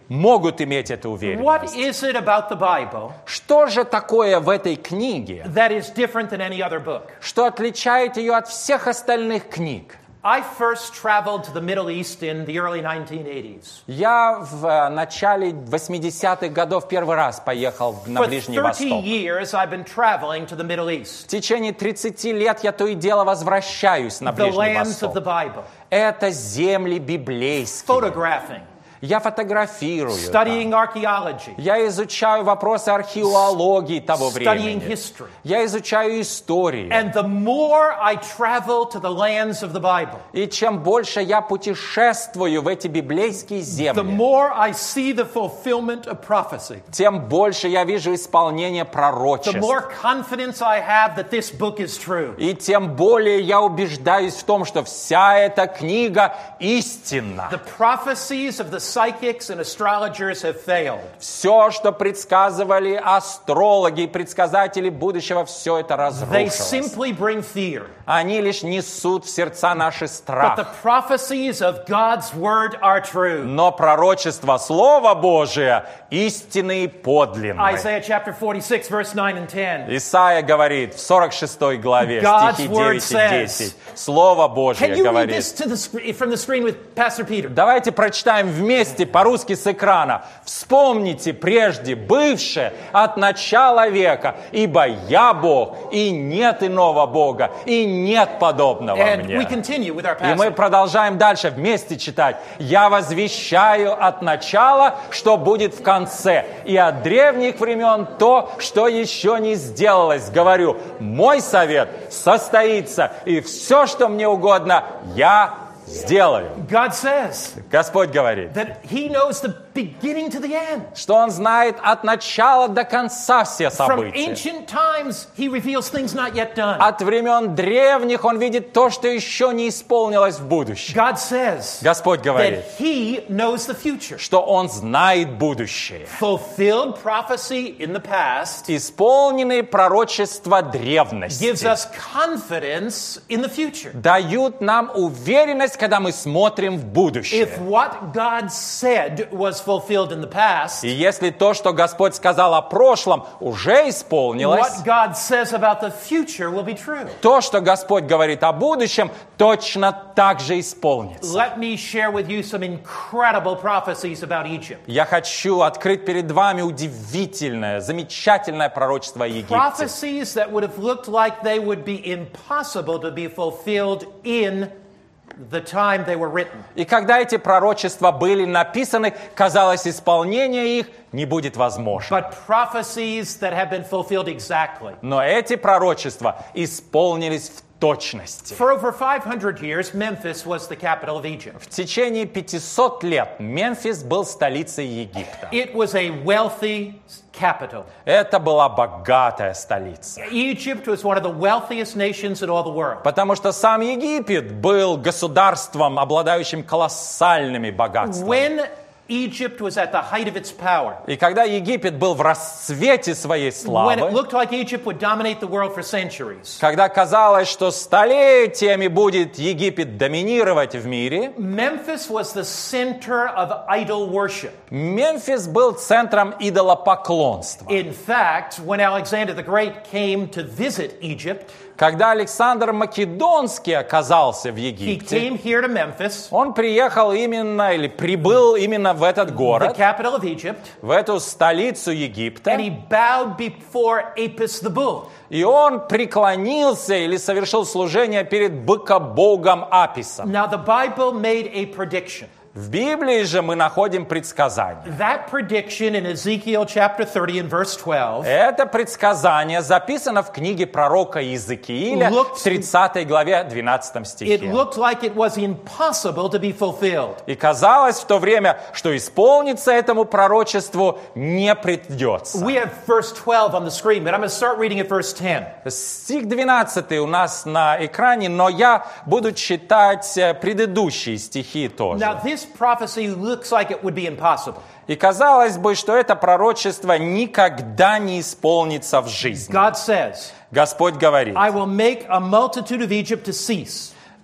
могут иметь эту What уверенность. is it about the Bible Что же такое в этой книге, that is different than any other book? что отличает ее от всех остальных книг? I first traveled to the Middle East in the early nineteen eighties. Я в э, начале восьмидесятых годов первый раз поехал в- на For Ближний thirty Восток. years, I've been traveling to the Middle В East, течение тридцати лет я то и дело возвращаюсь на the Ближний lands of the Восток. Bible, Это земли библейские. photographing, Я фотографирую studying там. archaeology, Я изучаю вопросы археологии того studying времени. history. Я изучаю историю. And the more I travel to the lands of the Bible, И чем больше я путешествую в эти библейские the земли, more I see the fulfillment of prophecy, тем больше я вижу исполнение the пророчеств. more confidence I have that this book is true. И тем более я убеждаюсь в том, что вся эта книга истинна. The prophecies of the psychics and astrologers have failed. Все, что предсказывали астрологи и предсказатели будущего, все это They разрушилось. simply bring fear. Они лишь несут в сердца наши But the страх. prophecies of God's word are true. Но пророчество Слова Божие истинные и подлинные. Isaiah chapter forty-six, verse nine and ten. Исайя говорит в сорок шестой главе, God's стихи word девять и says- десять. Слово Can Божье you read говорит. this to the sc- from the screen with Pastor Peter? Давайте прочитаем вместе по-русски с экрана. «Вспомните прежде бывшее от начала века, ибо я Бог, и нет иного Бога, и нет подобного And мне». we continue with our И мы passage. продолжаем дальше вместе читать. «Я возвещаю от начала, что будет в конце, и от древних времен то, что еще не сделалось. Говорю, мой совет состоится, и все, что мне угодно, я сделаю». God says Господь говорит, that He knows the beginning to the end. что Он знает от начала до конца все From события. ancient times, He reveals things not yet done. От времен древних Он видит то, что еще не исполнилось в будущем. God says Господь говорит, that He knows the future. что Он знает будущее. Fulfilled prophecy in the past Исполненные пророчества gives древности us confidence in the future. дают нам уверенность, когда мы смотрим в будущее. If what God said was fulfilled in the past, И если то, что Господь сказал о прошлом, уже исполнилось, what God says about the future will be true. то, что Господь говорит о будущем, точно так же исполнится. Let me share with you some incredible prophecies about Egypt. Я хочу открыть перед вами удивительное, замечательное пророчество о Египте. Prophecies that would have looked like they would be impossible to be fulfilled in the time they were written. И когда эти пророчества были написаны, казалось, исполнение их не будет возможно. But prophecies that have been fulfilled exactly. Но эти пророчества исполнились в точности. For over five hundred years, Memphis was the capital of Egypt. В течение пятисот лет Мемфис был столицей Египта. It was a wealthy capital. Это была богатая столица. Egypt was one of the wealthiest nations in all the world. Потому что сам Египет был государством, обладающим колоссальными богатствами. When Egypt was at the height of its power, И когда Египет был в расцвете своей when it славы, looked like Egypt would dominate the world for centuries, когда казалось, что столетиями будет Египет доминировать в мире, Memphis was the center of idol worship. Мемфис был центром идолопоклонства. In fact, when Alexander the Great came to visit Egypt, Когда Александр Македонский оказался в he Египте, came here to Memphis, он приехал именно или прибыл именно в этот the город, capital of Egypt, в эту столицу and Египта, he bowed before Apis the bull. и он преклонился или совершил служение перед быкобогом Аписом. Now, the Bible made a prediction. В Библии же мы находим предсказание. That prediction in Ezekiel chapter thirty and verse twelve Это предсказание записано в книге пророка Иезекииля в тридцатой главе двенадцатом it стихе. looked like it was impossible to be fulfilled. И казалось в то время, что исполниться этому пророчеству не придется. We have verse twelve on the screen, but I'm going to start reading at verse ten. Стих двенадцатый у нас на экране, но я буду читать э, предыдущие стихи тоже. Now, this prophecy looks like it would be impossible. И казалось бы, что это пророчество никогда не исполнится в жизни. God says, Господь говорит, I will make a multitude of Egypt to cease.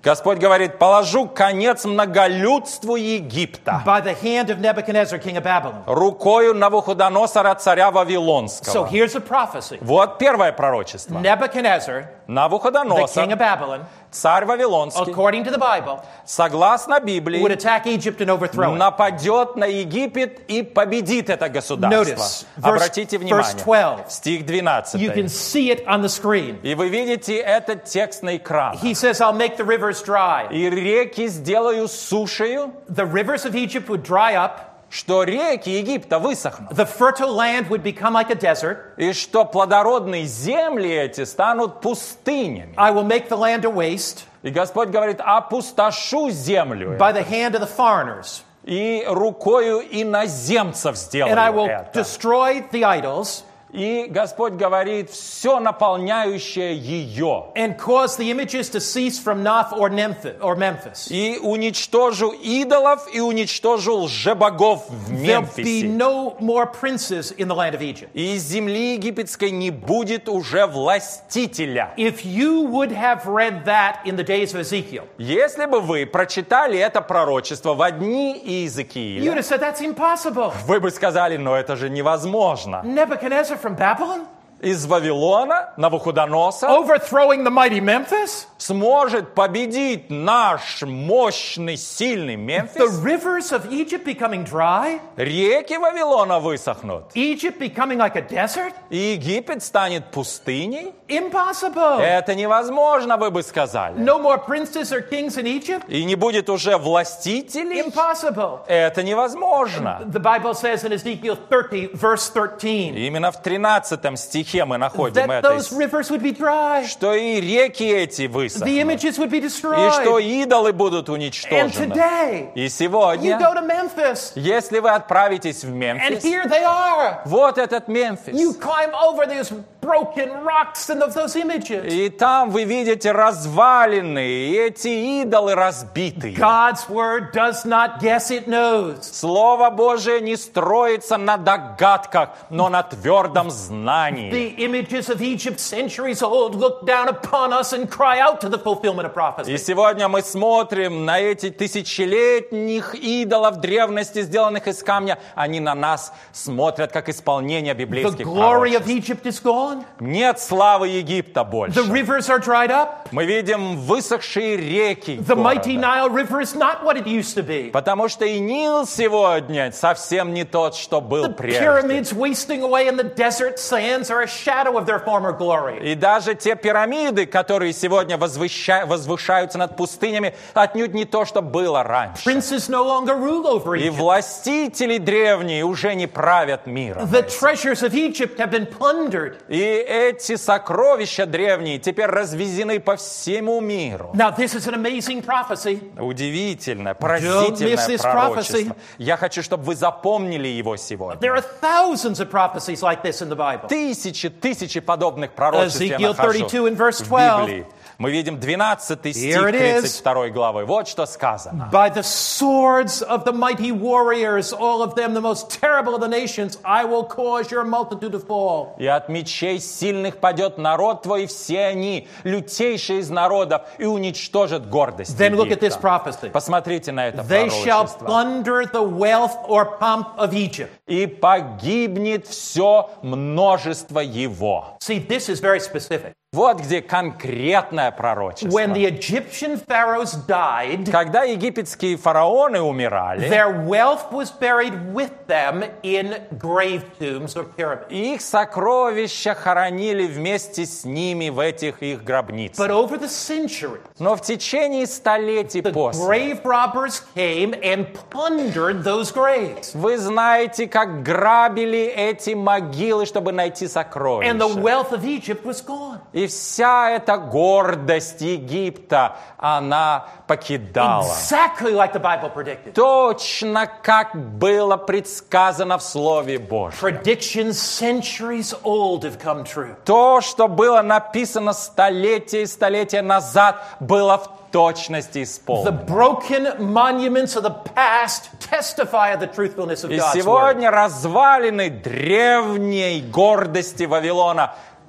Господь говорит, положу конец многолюдству Египта by the hand of Nebuchadnezzar, king of Babylon. рукою Навуходоносора, царя So Вавилонского. here's a prophecy. Вот первое пророчество. Nebuchadnezzar, the Навуходоносор, king of Babylon, царь Вавилонский, according to the Bible, согласно would Библии, attack Egypt and overthrow it. нападет на Египет и победит это государство. Notice, verse- Обратите verse внимание, twelve. стих You can двенадцатый. see it on the screen. И вы видите этот текст на экране. He says, I'll make the rivers dry. И реки сделаю сушею, The rivers of Egypt would dry up. что реки Египта высохнут. The fertile land would become like a desert. И что плодородные земли эти станут пустынями. I will make the land a waste И Господь говорит, опустошу землю by the hand of the foreigners. и рукою иноземцев сделаю And I will это. destroy the idols И Господь говорит, все наполняющее ее. and cause the images to cease from Noth or Memphis. Or Memphis. И уничтожу идолов, и уничтожу лжебогов в There'll be Мемфисе. no more princes in the land of Egypt. И из земли египетской не будет уже властителя. If you would have read that in the days of Ezekiel, Если бы вы прочитали это пророчество в одни you'd Иезекииля, have said, that's impossible. вы бы сказали, но это же невозможно. Nebuchadnezzar from Babylon Из Вавилона Навуходоносор overthrowing the mighty Memphis? сможет победить наш мощный, сильный The Мемфис. rivers of Egypt becoming dry? Реки Вавилона высохнут. Egypt becoming like a desert? И Египет станет пустыней. Impossible. Это невозможно, вы бы сказали. No more princes or kings in Egypt? И не будет уже властителей. Impossible. Это невозможно. The Bible says in Ezekiel thirty, verse thirteen, Именно в тринадцатом стихе мы находим that это, those rivers would be dry. что и реки эти The высохнут, images would be и что destroyed. идолы будут And уничтожены. today, И you сегодня, go to Memphis, если вы отправитесь в and Мемфис, here they are. вот этот Мемфис, You climb over these broken rocks and of those images. и там вы видите развалины, и эти идолы разбитые. God's word does not guess, it knows. Слово Божие не строится на догадках, но на твердом знании. The images of Egypt centuries old look down upon us and cry out to the fulfillment of И prophecy. сегодня мы смотрим на эти тысячелетних идолов древности, сделанных из камня. Они на нас смотрят, как исполнение The библейских glory of пророчеств. Egypt is gone. Нет славы Египта больше. The rivers are dried up. Мы видим высохшие реки The mighty города. Nile River is not what it used to be. Потому что и Нил сегодня совсем не тот, что был The прежде. pyramids wasting away in the desert sands are a shadow of their former glory. И даже те пирамиды, которые сегодня возвыща- возвышаются над пустынями, отнюдь не то, что было раньше. Princes no longer rule over И Egypt. властители древние уже не правят миром. The treasures of Egypt have been plundered. И эти сокровища древние теперь развезены по всему миру. Now, this is an amazing prophecy. Удивительное, miss поразительное this пророчество. prophecy. Я хочу, чтобы вы запомнили его сегодня. There are thousands of prophecies like this in the Bible. Тысячи, тысячи подобных пророчеств я Ezekiel нахожу thirty-two and verse в twelve. Библии. Мы видим двенадцатый стих Here it is. тридцать второй главы. Вот что сказано. By the swords of the mighty warriors, all of them the most terrible of the nations, I will cause your multitude to fall. «И от мечей сильных падет народ твой, и все они, лютейшие из народов, и уничтожат гордость Then look at this Египта». prophecy. Посмотрите на это They shall пророчество. plunder the wealth or pomp of Egypt. «И погибнет все множество его». See, this is very specific. Вот где конкретное пророчество. When the Egyptian pharaohs died, Когда египетские фараоны умирали, their wealth was buried with them in grave tombs or pyramids. их сокровища хоронили вместе с ними в этих их гробницах. But over the centuries, Но в течение столетий the после, grave robbers came and plundered those graves. вы знаете, как грабили эти могилы, чтобы найти сокровища. And the wealth of Egypt was gone. И вся эта гордость Египта, она покидала. Exactly like the Bible predicted. Точно как было предсказано в Слове Божьем. Predictions centuries old have come true. То, что было написано столетия и столетия назад, было в точности The исполнено. broken monuments of the past testify of the truthfulness of И God's word. сегодня развалины древней гордости Вавилона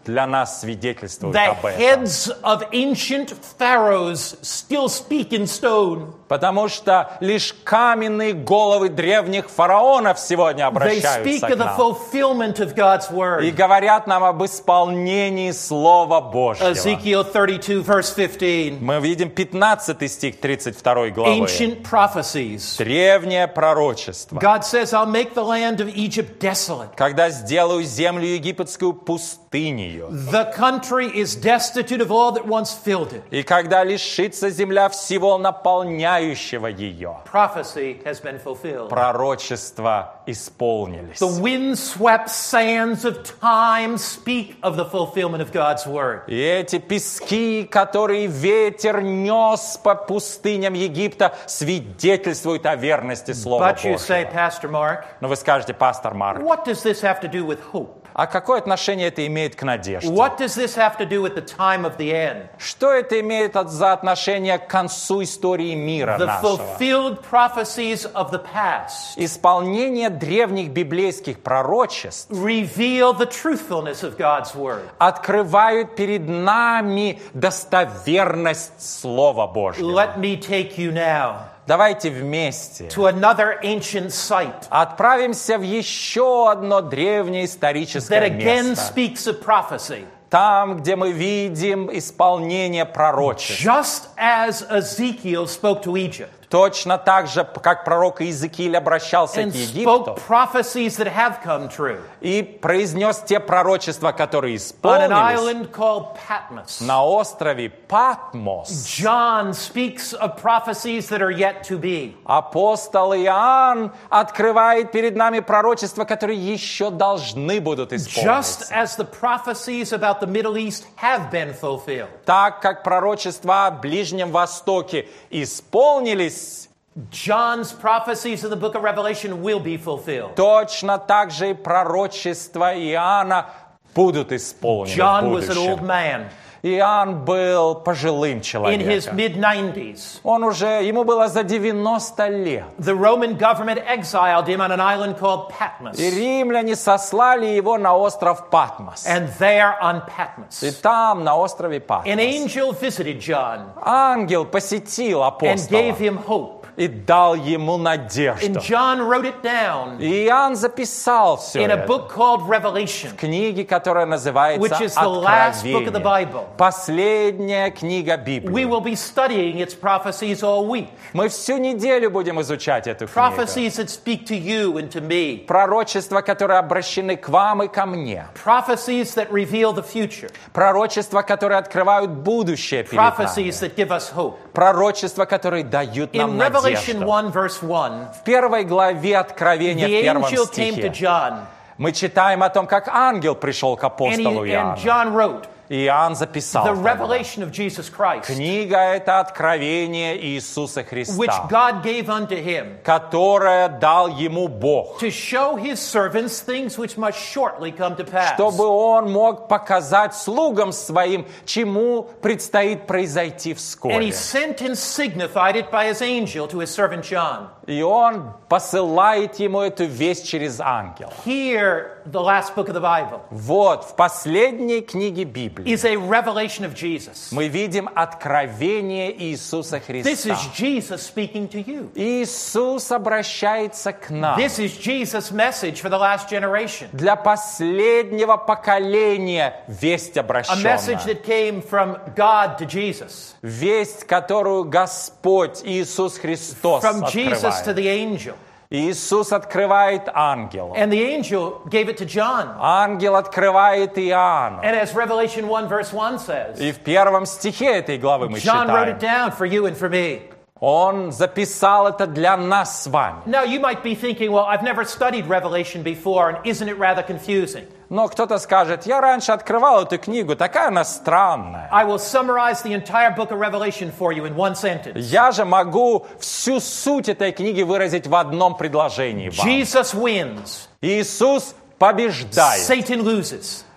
для нас свидетельствуют The об этом. heads of ancient pharaohs still speak in stone. Потому что лишь каменные головы древних фараонов сегодня They обращаются speak к of the нам. fulfillment of God's И word. говорят нам об исполнении Слова Божьего. Ezekiel thirty-two, verse fifteen. Мы видим пятнадцатый стих тридцать второй главы. Ancient prophecies. Древнее пророчество. God says, I'll make the land of Egypt desolate. Когда сделаю землю египетскую пустынею. The country is destitute of all that once filled it. И когда лишится земля всего наполняющего ее. Prophecy has been fulfilled. Пророчества исполнились. The wind-swept sands of time speak of the fulfillment of God's word. И эти пески, которые ветер нес по пустыням Египта, свидетельствуют о верности Слова But you say, Божьего. Pastor Mark, Но вы скажете, пастор Марк, what does this have to do with hope? а какое отношение это имеет к надежде? What does this have to do with the time of the end? Что это имеет от- за отношение к концу истории мира The нашего? fulfilled prophecies of the past Исполнение древних библейских пророчеств reveal the truthfulness of God's word. открывают перед нами достоверность Слова Божьего. Let me take you now Давайте вместе to another ancient site отправимся в еще одно древнее that историческое again место. speaks of prophecy. Там, где мы видим исполнение пророчеств. Just as Ezekiel spoke to Egypt Точно так же, как пророк Иезекииль обращался and к Египту spoke prophecies that have come true и произнес те пророчества, которые on an исполнились island called Patmos. на острове Патмос. John speaks of prophecies that are yet to be. Апостол Иоанн открывает перед нами пророчества, которые еще должны будут Just исполниться. as the prophecies about the Middle East have been fulfilled. Так как пророчества о Ближнем Востоке исполнились, John's prophecies in the book of Revelation will be fulfilled. точно так же и пророчества Иоанна будут исполнены John в was an old будущем. man Иоанн был пожилым in his человеком. mid nineties. Он уже, ему было за девяносто лет. The Roman government exiled him on an island called Patmos. И римляне сослали его на остров Патмос. And there on И Patmos, там, на острове an Патмос, angel visited John ангел посетил and апостола gave him hope. и дал ему And надежду. John wrote it down И Иоанн записал все in a это book called Revelation, в книге, которая называется which is the last book of the Откровение. Bible. Последняя книга We Библии. will be studying its prophecies all week. Мы всю неделю будем изучать эту книгу. Prophecies that speak to you and to me. Пророчества, которые обращены к вам и ко мне. Prophecies that reveal the future. Пророчества, которые открывают будущее перед нами. Prophecies that give us hope. Пророчества, которые дают нам In Revelation надежду. one, verse one, В первой главе Откровения, в the первом angel came to стихе, John мы читаем о том, как ангел пришел к and, апостолу he, and Иоанну. John wrote, И Иоанн записал the тогда. revelation of Jesus Christ, Книга — это Откровение Иисуса which Христа, God gave unto him которое дал ему Бог, to show his servants things which must shortly come to pass. чтобы он мог показать слугам своим, чему предстоит произойти And he вскоре. sent and signified it by his angel to his servant John. И он посылает ему эту весть через ангела. Here, the last book of the Bible Вот, в последней книге Библии is a revelation of Jesus. мы видим откровение Иисуса This Христа. is Jesus speaking to you. Иисус обращается к нам. This is Jesus' message for the last generation. Для последнего поколения весть A обращенная. message that came from God to Jesus. Весть, которую Господь Иисус Христос From Jesus to открывает. the angel. Иисус открывает ангелу. And the angel gave it to John. Ангел открывает Иоанну. And as Revelation one verse one says, И в первом стихе этой главы мы John wrote it читаем. down for you and for me. Он записал это для нас с вами. Now you might be thinking, well, I've never studied Revelation before, and isn't it rather confusing? Но кто-то скажет, я раньше открывал эту книгу, такая она странная. I will summarize the entire book of Revelation for you in one sentence. Я же могу всю суть этой книги выразить в одном предложении вам. Jesus wins. Иисус побеждает. Satan loses.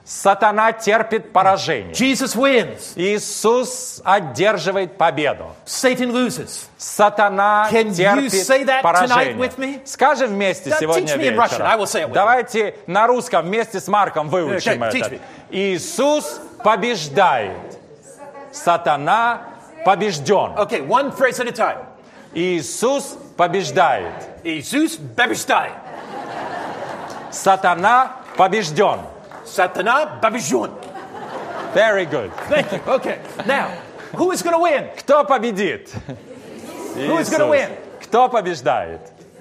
Сатана терпит поражение. Jesus wins. Иисус одерживает победу. Satan loses. Сатана Can you say терпит that tonight поражение. with me? Скажем вместе Now, сегодня teach me in Russian. I will вечером. say it with you. Давайте на русском вместе с Марком выучим Okay, teach это. me. Иисус побеждает. Сатана побежден. Okay, one phrase at a time. Иисус побеждает. Иисус побеждает. Сатана побежден. Сатана побежден. Very good. Thank you. Okay. Now, who is going to win? Кто победит? Who is going to win? Кто побеждает?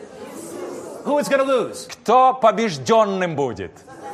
Who is going to lose? Кто побежденным будет?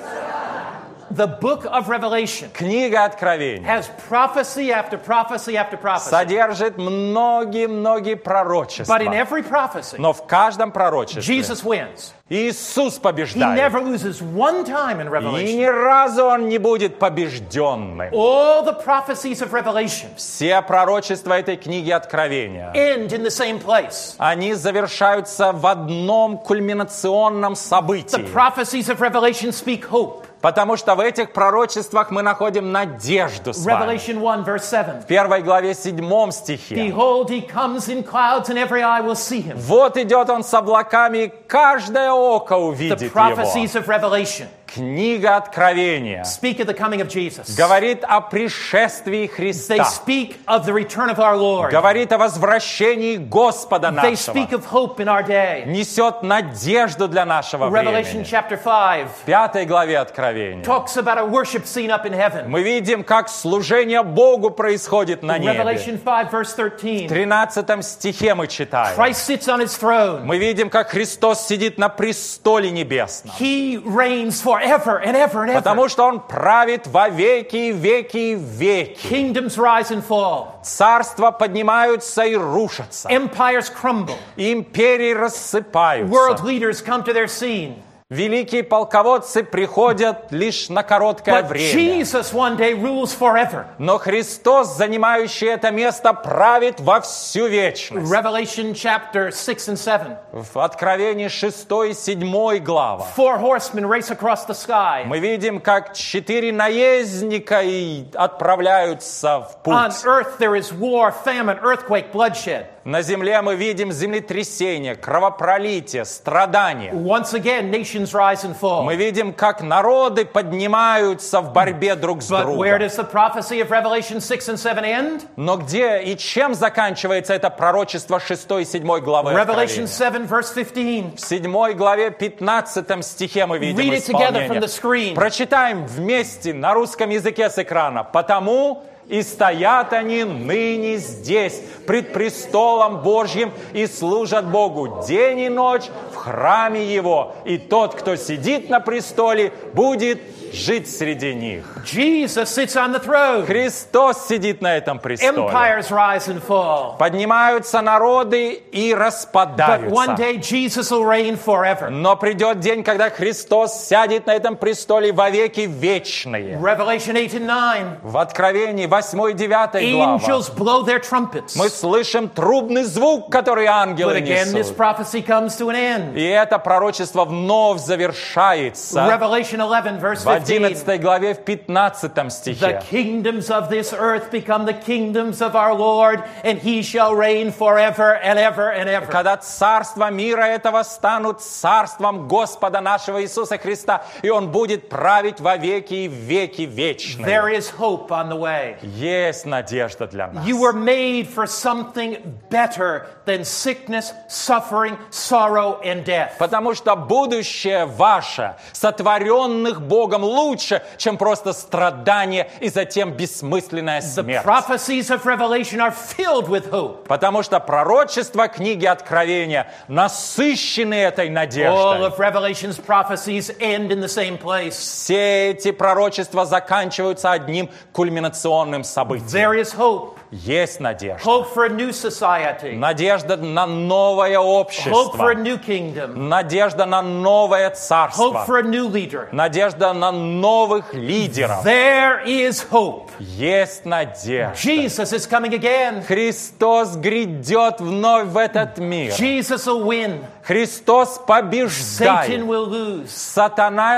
The book of Revelation Книга Откровения has prophecy after prophecy after prophecy. содержит многие-многие пророчества. But in every prophecy, Но в каждом пророчестве Jesus wins. Иисус He побеждает. never loses one time in И Revelation. ни разу он не будет побежденным. All the prophecies of Revelation Все пророчества этой книги Откровения, end in the same place. они завершаются в одном кульминационном The событии. prophecies of Revelation speak hope. Потому что в этих пророчествах мы находим надежду с вами. Revelation one, verse seven. В первой главе седьмом стихе. Behold, he comes in clouds, and every eye will see him. Вот идет он с облаками, и каждое око The увидит его. prophecies of Revelation Книга Откровения speak of the coming of Jesus. говорит о пришествии They Христа. speak of the return of our Lord. Говорит о возвращении Господа They нашего. speak of hope in our day. Несет надежду для нашего Revelation времени. chapter five В пятой главе Откровения talks about a worship scene up in heaven. мы видим, как служение Богу происходит на небе. Revelation five, verse В thirteen. тринадцатом стихе мы читаем. Christ sits on his throne. Мы видим, как Христос сидит на престоле небесном. He reigns forever and ever and ever. Потому что Он правит во веки и веки и веки. Kingdoms rise and fall. Царства поднимаются и рушатся. Empires crumble. Империи рассыпаются. World leaders come to their scene. Великие полководцы приходят лишь на короткое But время. Jesus one day rules forever. Но Христос, занимающий это место, правит во всю вечность. Revelation chapter six and seven. В Откровении шестой и седьмой глава Four horsemen race across the sky. мы видим, как четыре наездника и отправляются в On путь. earth there is war, famine, earthquake, bloodshed. На земле мы видим землетрясение, кровопролитие, страдания. Once again, nations rise and fall. Мы видим, как народы поднимаются в борьбе друг с But where другом. does the prophecy of Revelation six and seven end? Но где и чем заканчивается это пророчество шестой и седьмой главы Revelation Откровения? seven, verse fifteen. В седьмой главе пятнадцатом стихе мы видим Read it together from the исполнение. screen. Прочитаем вместе на русском языке с экрана. «Потому и стоят они ныне здесь, пред престолом Божьим, и служат Богу день и ночь в храме Его. И тот, кто сидит на престоле, будет жить среди них». Jesus sits on the throne. Христос сидит на этом престоле. Empires rise and fall. Поднимаются народы и But one распадаются. day Jesus will reign forever. Но придет день, когда Христос сядет на этом престоле во веки вечные. Revelation eight and nine. В Откровении восьмой и девятой глава Angels blow their trumpets. мы слышим трубный звук, который But ангелы again, this несут. prophecy comes to an end. И это пророчество вновь завершается Revelation eleven, verse в fifteen. одиннадцатой главе, в пятнадцатом The стихе. kingdoms of this earth become the kingdoms of our Lord, and he shall reign forever and ever and ever. Когда царства мира этого станут царством Господа нашего Иисуса Христа, и Он будет править во веки и веки вечные. There is hope on the way. Есть надежда для нас. You were made for something better than sickness, suffering, sorrow, and death. Потому что будущее ваше, сотворенных Богом, лучше, чем просто страдание и затем бессмысленная The смерть. prophecies of Revelation are filled with hope. Потому что пророчества книги Откровения насыщены этой All надеждой. of Revelation's prophecies end in the same place. Все эти пророчества заканчиваются одним кульминационным событием. There is hope. Есть надежда. Hope for a new society. Надежда на новое Hope for общество. a new kingdom. Надежда на новое Hope царство. for a new leader. Надежда на новых лидеров. There is hope. Есть надежда. Jesus is coming again. Христос грядет вновь в этот мир. Jesus will win. Христос Satan побеждает. will lose. Сатана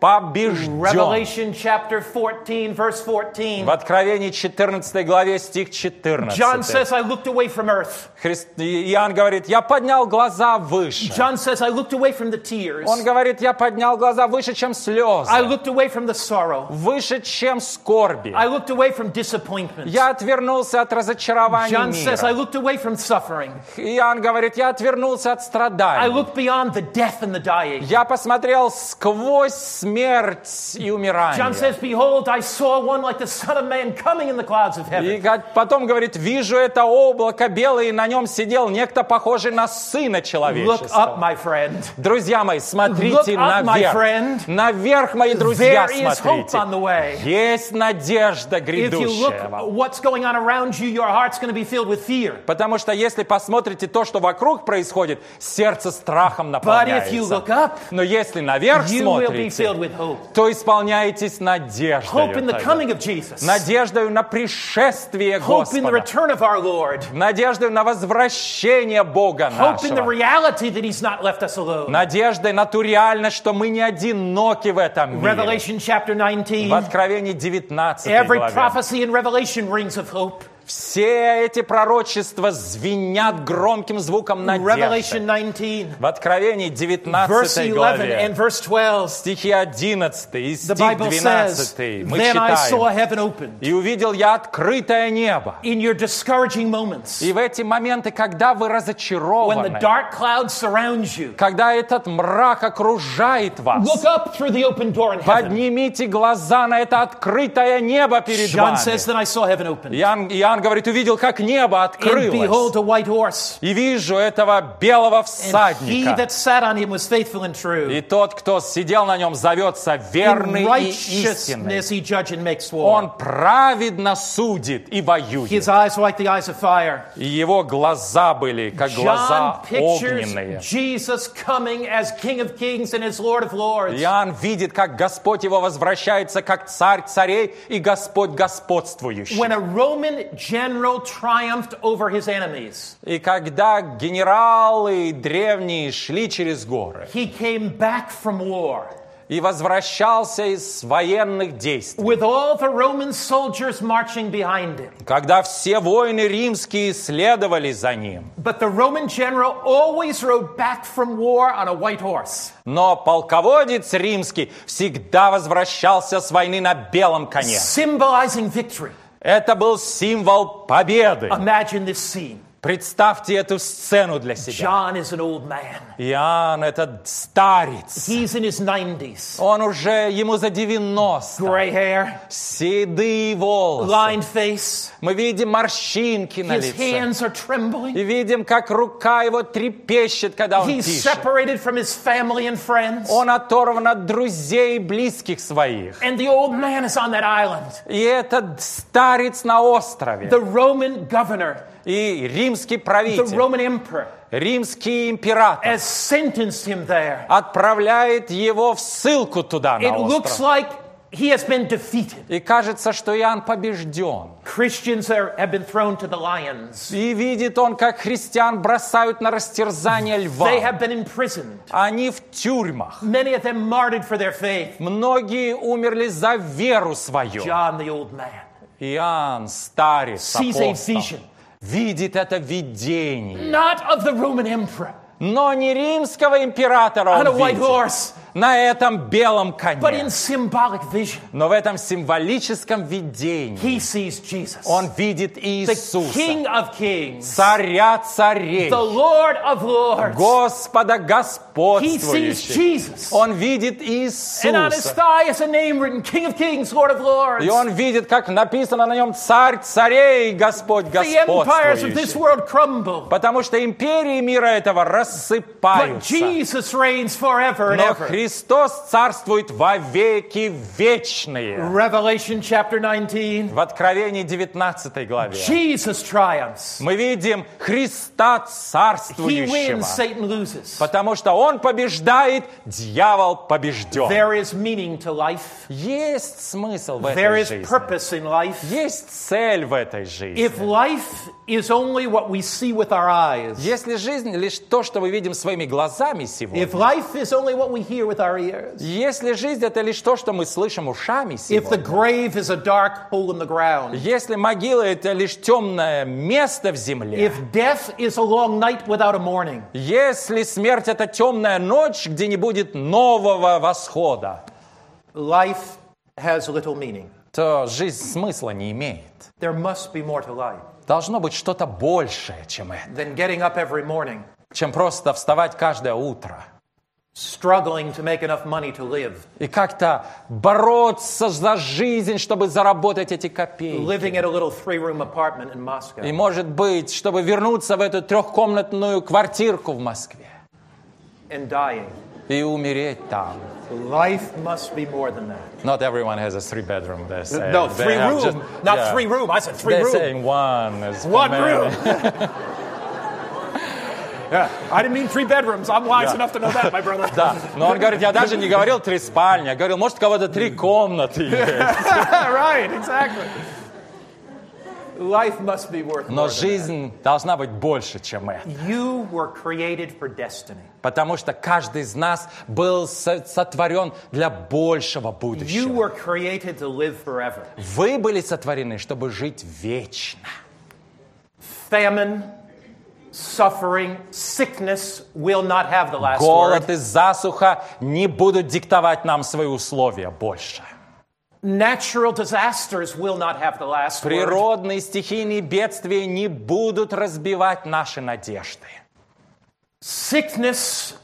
побежден. Revelation chapter fourteen, verse fourteen. В Откровении четырнадцатой главе стих четырнадцатый. John says, I looked away from earth. Христ... Иоанн говорит, я поднял глаза выше. John says, I looked away from the tears. Он говорит, я поднял глаза выше, чем слезы. I looked away from the sorrow. Выше, чем скорби. I looked away from disappointment. Я отвернулся от разочарования John мира. says, I looked away from suffering. Иоанн говорит, я отвернулся от I страданий. looked beyond the death and the dying. Я посмотрел сквозь смерть и умирание. John says, behold, I saw one like the Son of Man coming in the clouds of heaven. И потом говорит, вижу это облако белое, и на нем сидел некто, похожий на Сына Look Человеческого. up, my friend. Друзья мои, смотрите Look up, my наверх. friend. Наверх, мои друзья, There is hope смотрите. on the way. Есть надежда If you look грядущая. what's going on around you, your heart's going to be filled with fear. Потому что если посмотрите то, что вокруг происходит, сердце страхом But if you наполняется. look up, Но если наверх you will be смотрите, filled with hope. то исполняетесь надеждой. Hope in the coming of Jesus. Надеждой на пришествие Hope in the Господа. return of our Lord. Надеждой на возвращение Бога Hope in the нашего. reality that He's not left us alone. Надеждой на ту реальность, что мы не одиноки в этом мире. Revelation chapter nineteen. В Откровении девятнадцатой Every главе. prophecy in Revelation rings of hope. Все эти пророчества звенят громким звуком надежды. Revelation nineteen, В Откровении verse девятнадцатой eleven and главе, verse twelve. стихи одиннадцатый и The стих Bible says, двенадцатый, мы Then I saw читаем. heaven opened. «И увидел я открытое небо». In your discouraging moments, И в эти моменты, когда вы when the разочарованы, dark clouds surround you, когда этот мрак окружает вас, look up through the open door in heaven. поднимите глаза на это открытое небо перед John says, вами. Then I saw heaven opened. Иоанн, Иоанн говорит, увидел, как небо And открылось. behold, a white horse. И вижу этого белого And he всадника. that sat on him was faithful and true. И тот, кто сидел на нем, зовется верный In и истинный. righteousness he judged and makes Он war. праведно судит и воюет. His eyes were like the eyes of fire. И его глаза были, как глаза John pictures огненные. Jesus coming as King of Kings and as Lord of Lords. Иоанн видит, как Господь его возвращается, как царь царей и Господь господствующий. When a Roman general triumphed over his enemies, И когда генералы древние шли через горы he came back from war и возвращался из военных действий, with all the Roman soldiers marching behind him. когда все воины римские следовали за ним, But the Roman general always rode back from war on a white horse. но полководец римский всегда возвращался с войны на белом коне. Symbolizing victory. Это был символ победы. Imagine this scene. Представьте эту сцену для себя. John is an old man. Иоанн — это старец. He's in his nineties. Он уже, ему за девяносто. Gray hair, Седые волосы. lined face. Мы видим морщинки на His лице. hands are trembling. И видим, как рука его трепещет, когда он He's пишет. separated from his family and friends. Он оторван от друзей и близких своих. And the old man is on that island. И этот старец на острове. The Roman governor, И римский the правитель, Roman emperor, римский император has sentenced him there. отправляет его в ссылку туда, на It looks остров. like he has been defeated. И кажется, что Иоанн побежден. Christians are, have been thrown to the lions. И видит он, как христиан бросают на растерзание They льва. have been imprisoned. Они в тюрьмах. Many of them martyred for their faith. Многие умерли за веру свою. John, the old man, Иоанн, старец, sees a апостол, vision, видит это видение. not of the Roman emperor Но не римского императора on a он white видит horse, на этом белом but коне. in symbolic vision. Но в этом символическом видении He sees Jesus, он видит the Иисуса, King of Kings, царя царей, the Lord of Lords. Господа He sees господствующего. Jesus. Он видит And on his Иисуса. thigh is a name written, King of Kings, Lord of Lords. И он видит, как написано на нем «Царь царей, Господь The empires of this господствующий». world crumble, Потому что империи мира этого but рассыпаются. Jesus reigns forever and Но ever. Христос царствует во веки вечные. Revelation chapter nineteen, В Откровении девятнадцатой главе Jesus triumphs. мы видим Христа He царствующего. wins, Satan loses. Потому что Он побеждает, дьявол побежден. There is meaning to life. Есть смысл в There этой is жизни. purpose in life. Есть цель в этой жизни. If life is only what we see with our eyes, Если жизнь лишь то, что мы видим своими глазами сегодня, if life is only what we hear with with our ears, Если жизнь — это лишь то, что мы слышим ушами if the сегодня, grave is a dark hole in the ground, если могила — это лишь темное место в земле, if death is a long night without a morning, если смерть — это темная ночь, где не будет нового восхода, life has little meaning. то жизнь смысла не имеет. There must be more to life Должно быть что-то большее, чем это, than getting up every morning, чем просто вставать каждое утро struggling to make enough money to live, и как-то бороться за жизнь, чтобы заработать эти копейки. living at a little three-room apartment in Moscow, И, может быть, чтобы вернуться в эту трехкомнатную квартирку в Москве and dying. и умереть там. Life must be more than that. Not everyone has a three-bedroom. They're saying. No, They three have room, just- not yeah. three room. I said three They're room. saying one is One for room. many. Yeah, I didn't mean three bedrooms. I'm wise Yeah. enough to know that, my brother. Да, но он говорит, я даже не говорил три спальни, я говорил, может, у кого-то три комнаты есть. Right, exactly. Life must be worth Но more than that. жизнь должна быть больше, чем это. You were created for destiny. Потому что каждый из нас был со- сотворен для большего You будущего. were created to live forever. Вы были сотворены, чтобы жить вечно. Famine, suffering, sickness will not have the last Голод word. и засуха не будут диктовать нам свои условия больше. Natural disasters will not have the last word. Природные стихийные бедствия не будут разбивать наши надежды. Sickness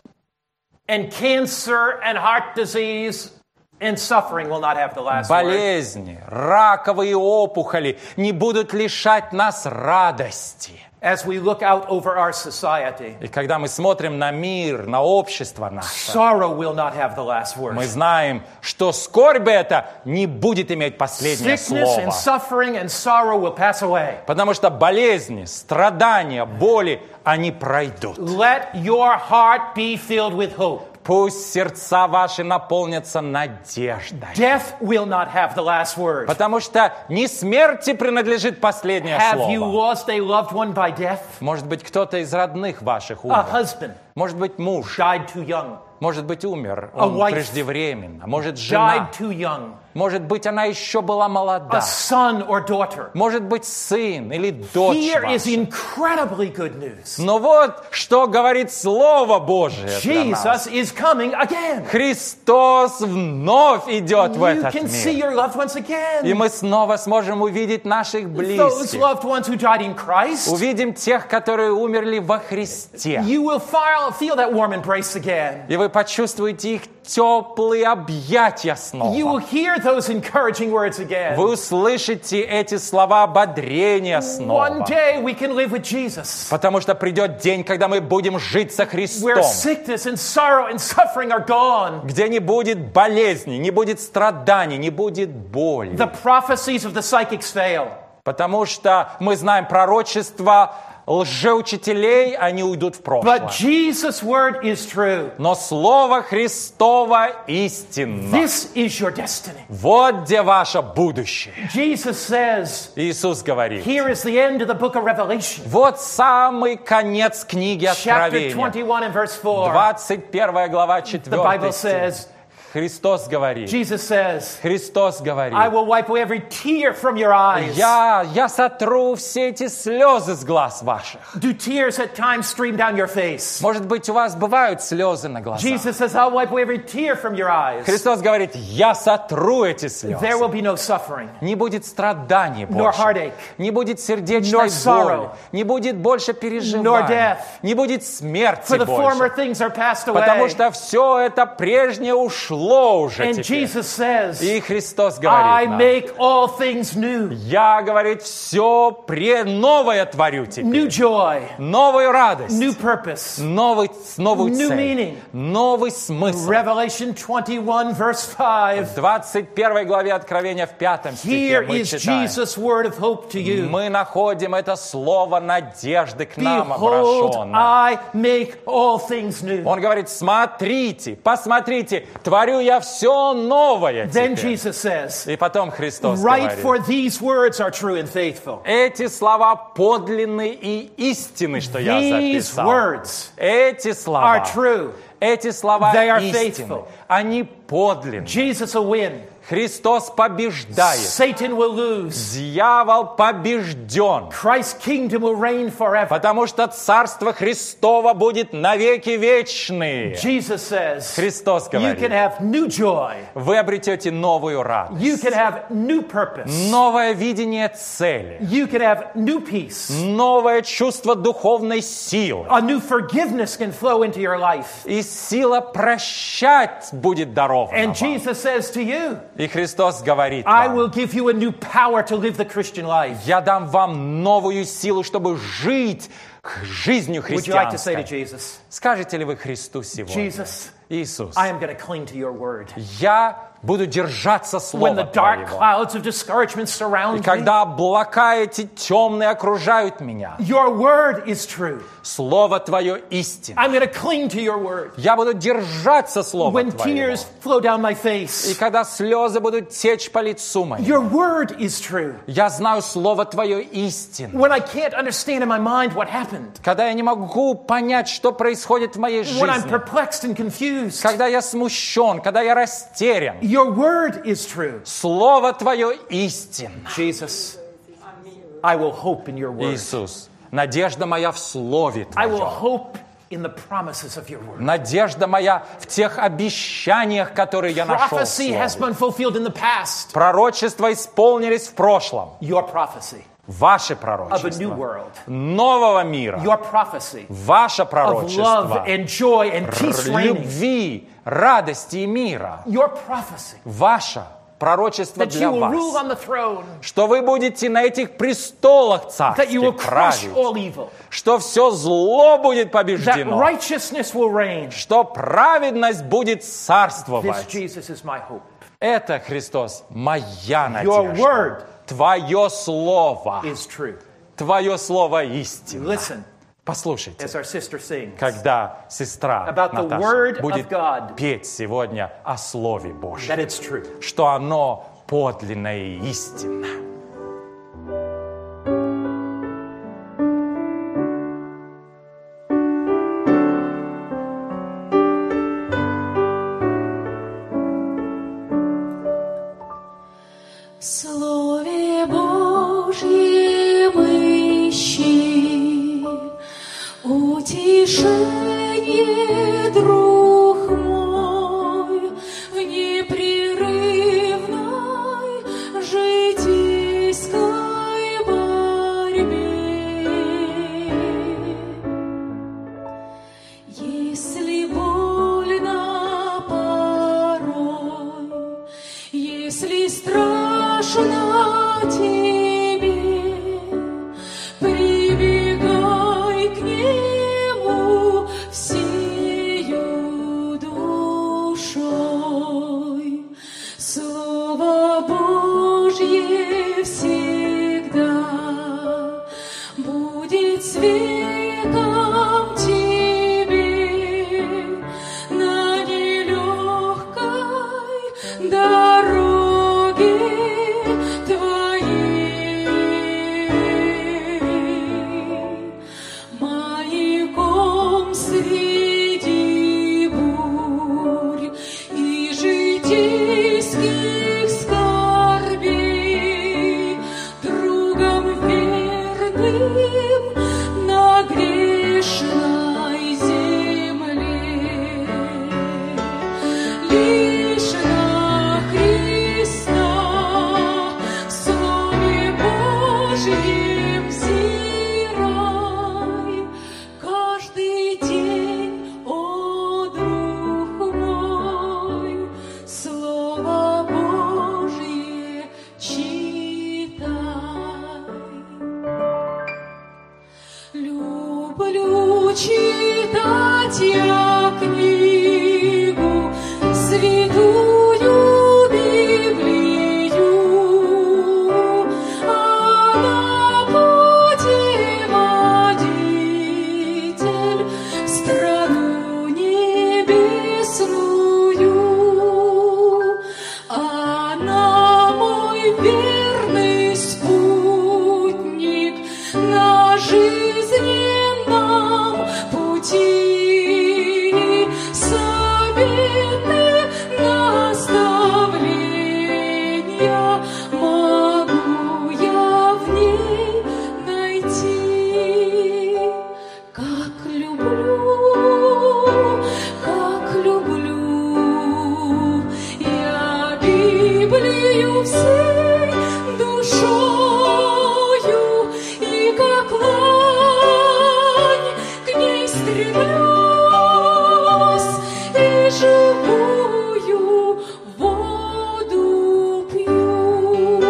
and cancer and heart disease and suffering will not have the last word. Болезни, раковые опухоли не будут лишать нас радости. As we look out over our society, И когда мы смотрим на мир, на общество наше, sorrow will not have the last word. мы знаем, что скорбь эта не будет иметь последнее Sickness and слово. suffering and sorrow will pass away. Потому что болезни, страдания, боли, они пройдут. Let your heart be filled with hope. Пусть сердца ваши наполнятся надеждой. Death will not have the last word. Потому что не смерти принадлежит последнее Have you слово. lost a loved one by death? Может быть, кто-то из родных ваших A умер. husband Может быть, муж. died too young. Может быть, умер A он wife преждевременно. Может, жена. Died too young. Может быть, она еще была A молода. son or daughter. Может быть, сын или дочь Here is ваша. incredibly good news. Но вот что говорит Слово Божие для нас. Jesus is coming again. Христос вновь идет в You этот can see мир. your loved ones И again. мы снова сможем увидеть наших Those близких. loved ones who died in Christ. Увидим тех, которые умерли во Христе. You will feel, feel that warm embrace again. И вы почувствуете их теплые объятия You снова. will hear those encouraging words again. Вы услышите эти слова ободрения One снова. day we can live with Jesus, Потому что придет день, когда мы будем жить со where Христом. sickness and sorrow and suffering are gone. Где не будет болезни, не будет страданий, не будет боли. The prophecies of the psychics fail. Потому что мы знаем пророчества лжеучителей, они уйдут в прошлое. But Jesus' word is true. Но Слово Христово истинно. This is your destiny. Вот где ваше будущее. Jesus says, Иисус говорит. here is the end of the book of Revelation. Вот самый конец книги Chapter Откровения. twenty-one and verse four. двадцать первая глава, The Bible четвёртый стих. says, Христос говорит. Jesus says, Христос говорит. I will wipe away every tear from your eyes. Я, я сотру все эти слезы с глаз ваших. Do tears at times stream down your face? Может быть, у вас бывают слезы на глазах. Jesus says, I'll wipe away every tear from your eyes. Христос говорит, я сотру эти слезы. There will be no suffering, Не будет страданий nor больше. heartache, Не будет сердечной nor sorrow, боли. Не будет больше nor переживаний. death. Не будет смерти for the former больше. things are passed Потому away. что все это прежнее ушло уже And теперь. Jesus says, И Христос I говорит нам, make all things new. я, говорит, все пре- новое творю New теперь. joy, Новую радость. new purpose. Новый, новую New цель. meaning. Новый смысл. Revelation twenty-one, verse five. В двадцать первой главе Откровения в пятом стихе Here мы is читаем. Jesus' word of hope to you. Мы находим это слово надежды к нам Behold, обращенное. I make all things new. Он говорит, смотрите, посмотрите, творю Творю я все новое Then теперь. Jesus says, И потом Христос "Write, говорит, for these words are true and faithful." эти слова подлинны и истинны, что я These записал. words Эти слова, are true. эти слова They are истинны. faithful. Они подлинны. Jesus will win. Христос побеждает. Satan will lose. Дьявол побежден. Christ's kingdom will reign forever. Потому что Царство Христово будет навеки вечные. Jesus says, Христос you can говорит, have new joy. вы обретете новую радость, You can have new purpose. новое видение цели, You can have new peace. новое чувство духовной силы. A new forgiveness can flow into your life. И сила прощать будет дарована And вам. Jesus says to you, И Христос говорит I вам, will give you a new power to live the Christian life. я дам вам новую силу, чтобы жить жизнью Would you like to say to христианской. Jesus, Скажете ли вы Христу сегодня? Jesus, Иисус, I am going to cling to your word. я буду держаться When the Слова dark Твоего. clouds of discouragement И surround me, когда облака эти темные окружают меня, your word is true. Слово Твое истина. I'm going to cling to your word. Я буду держаться Слова When Твоего. tears flow down my И face, когда слезы будут течь по лицу моему, your word is true. я знаю Слово Твое истина. When I can't understand in my mind what happened, Когда я не могу понять, что происходит в моей when I'm жизни, perplexed and confused, когда я смущен, когда я растерян, your word is true. Слово Твое истинно. Jesus, I will hope in your word. Иисус, надежда моя в Слове I will Твоем. hope in the promises of your word. Надежда моя в тех обещаниях, которые я нашел в Prophecy has Слове. been fulfilled in the past. Пророчества исполнились в прошлом. Your prophecy Ваше of a new пророчество world. нового мира. Your prophecy Ваше of love пророчество and joy and peace reigning. любви, радости и мира. Your prophecy Ваше пророчество that для you will rule вас. on the throne, Что вы будете на этих престолах that you will царских crush править. all evil, Что все зло будет that побеждено. righteousness will reign. Что праведность будет This, царствовать. Jesus, is my hope. Это, Христос, моя Your надежда. word Твое слово. is true. Твое слово истина. Listen Послушайте, as our sister sings. когда сестра About the Наташа word будет of God. петь сегодня о Слове Божьем, That it's true. что оно подлинное и истинное. В Слове Божьем ищи утешение, друг мой, в непрерывной житейской борьбе. Если больно порой, если страшно тебе, прибегай к Нему всею душой. Слово Божье всегда будет светом тебе на нелегкой дороге твоей. Маяком среди бурь и житейских скорбей, другом верным на грешной земле. Лишь на Христа в Слове Божьем взирай каждый день, о друг мой, Слово Божье читай. Люблю читать я книгу, святую Библию. Она путеводитель в страну небесную. грез и живую воду пью.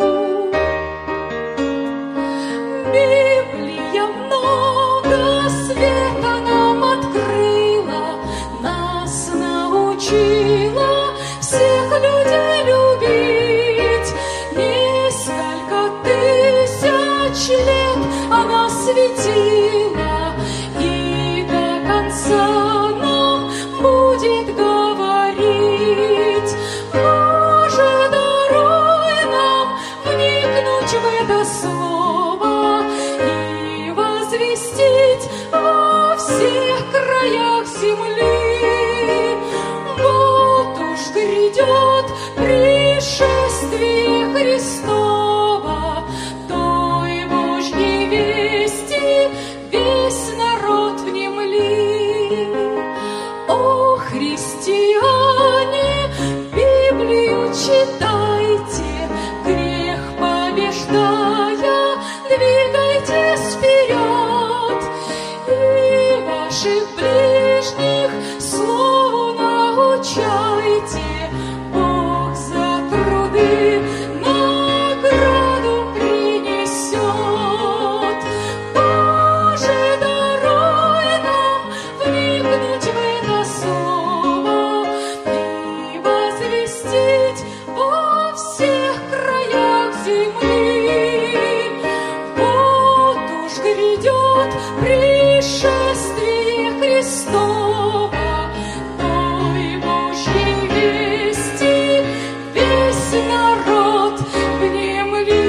Библия много света нам открыла, нас научила всех людей любить. Несколько тысяч лет она светила, и до конца нам будет говорить. Боже, даруй нам вникнуть в это слово и возвестить во всех краях земли. Вот уж грядет пришествие Христово, той Божьей вести весь народ внемли. О, христиане, Библию читайте, грех побеждая, двигайтесь вперед, и ваших ближних слову научайте. Бог за труды награду принесет. Боже, даруй нам вникнуть в это слово и возвестить во всех краях земли. Вот уж грядет пришествие Христово, той Божьей вести весь народ внемли.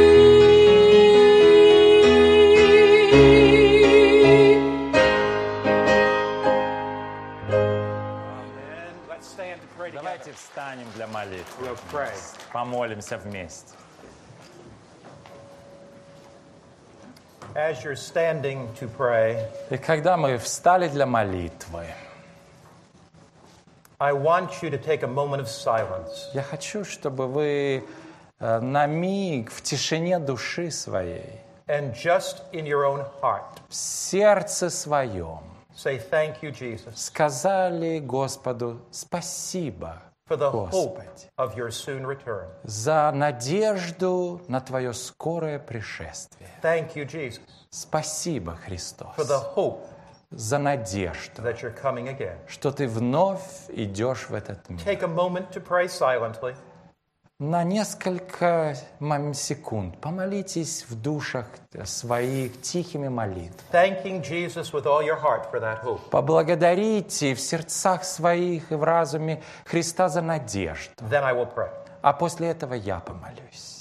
Let's stand to pray together. Давайте встанем для молитвы. We'll pray. Помолимся вместе. As you're standing to pray, И когда мы встали для молитвы, I want you to take a moment of silence я хочу, чтобы вы э, на миг в тишине души своей, and just in your own heart в сердце своем say thank you, Jesus, сказали Господу спасибо, for the hope Господи, of your soon return. за надежду на Твое скорое пришествие. Thank you, Jesus, Спасибо, Христос, for the hope за надежду, that you're coming again. что Ты вновь идешь в этот мир. Take a moment to pray silently. На несколько мом- секунд помолитесь в душах своих тихими молитвами. Thanking Jesus with all your heart for that hope. Поблагодарите в сердцах своих и в разуме Христа за надежду. Then I will pray. А после этого я помолюсь.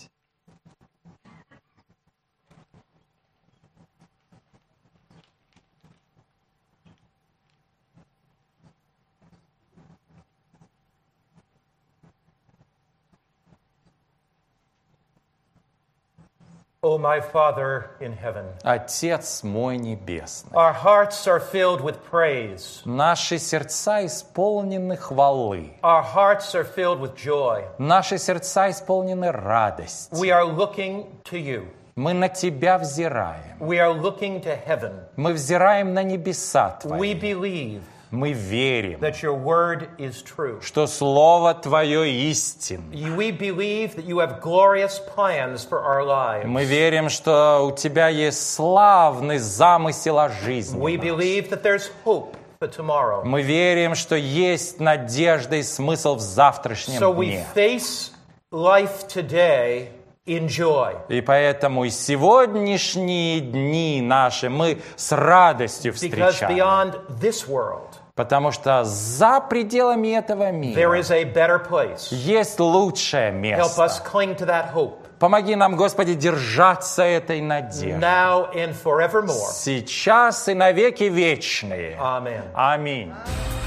O my Father in heaven, Отец мой небесный, our hearts are filled with praise. наши сердца исполнены хвалы, Our hearts are filled with joy. наши сердца исполнены радости. We are looking to you. Мы на Тебя взираем, We are looking to heaven. мы взираем на небеса We Твои, believe мы верим, that your word is true. что Слово Твое истинно. We believe that you have glorious plans for our lives. Мы верим, что у Тебя есть славный замысел о жизни We нашей. believe that there's hope for tomorrow. Мы верим, что есть надежда и смысл в завтрашнем So we дне. face life today in joy. И поэтому и сегодняшние дни наши мы с радостью Because встречаем. beyond this world, Потому что за пределами этого there мира is a better place. есть лучшее Help место. us cling to that hope Помоги нам, Господи, держаться этой надежды. now and forevermore. Сейчас и навеки вечные. Amen. Аминь.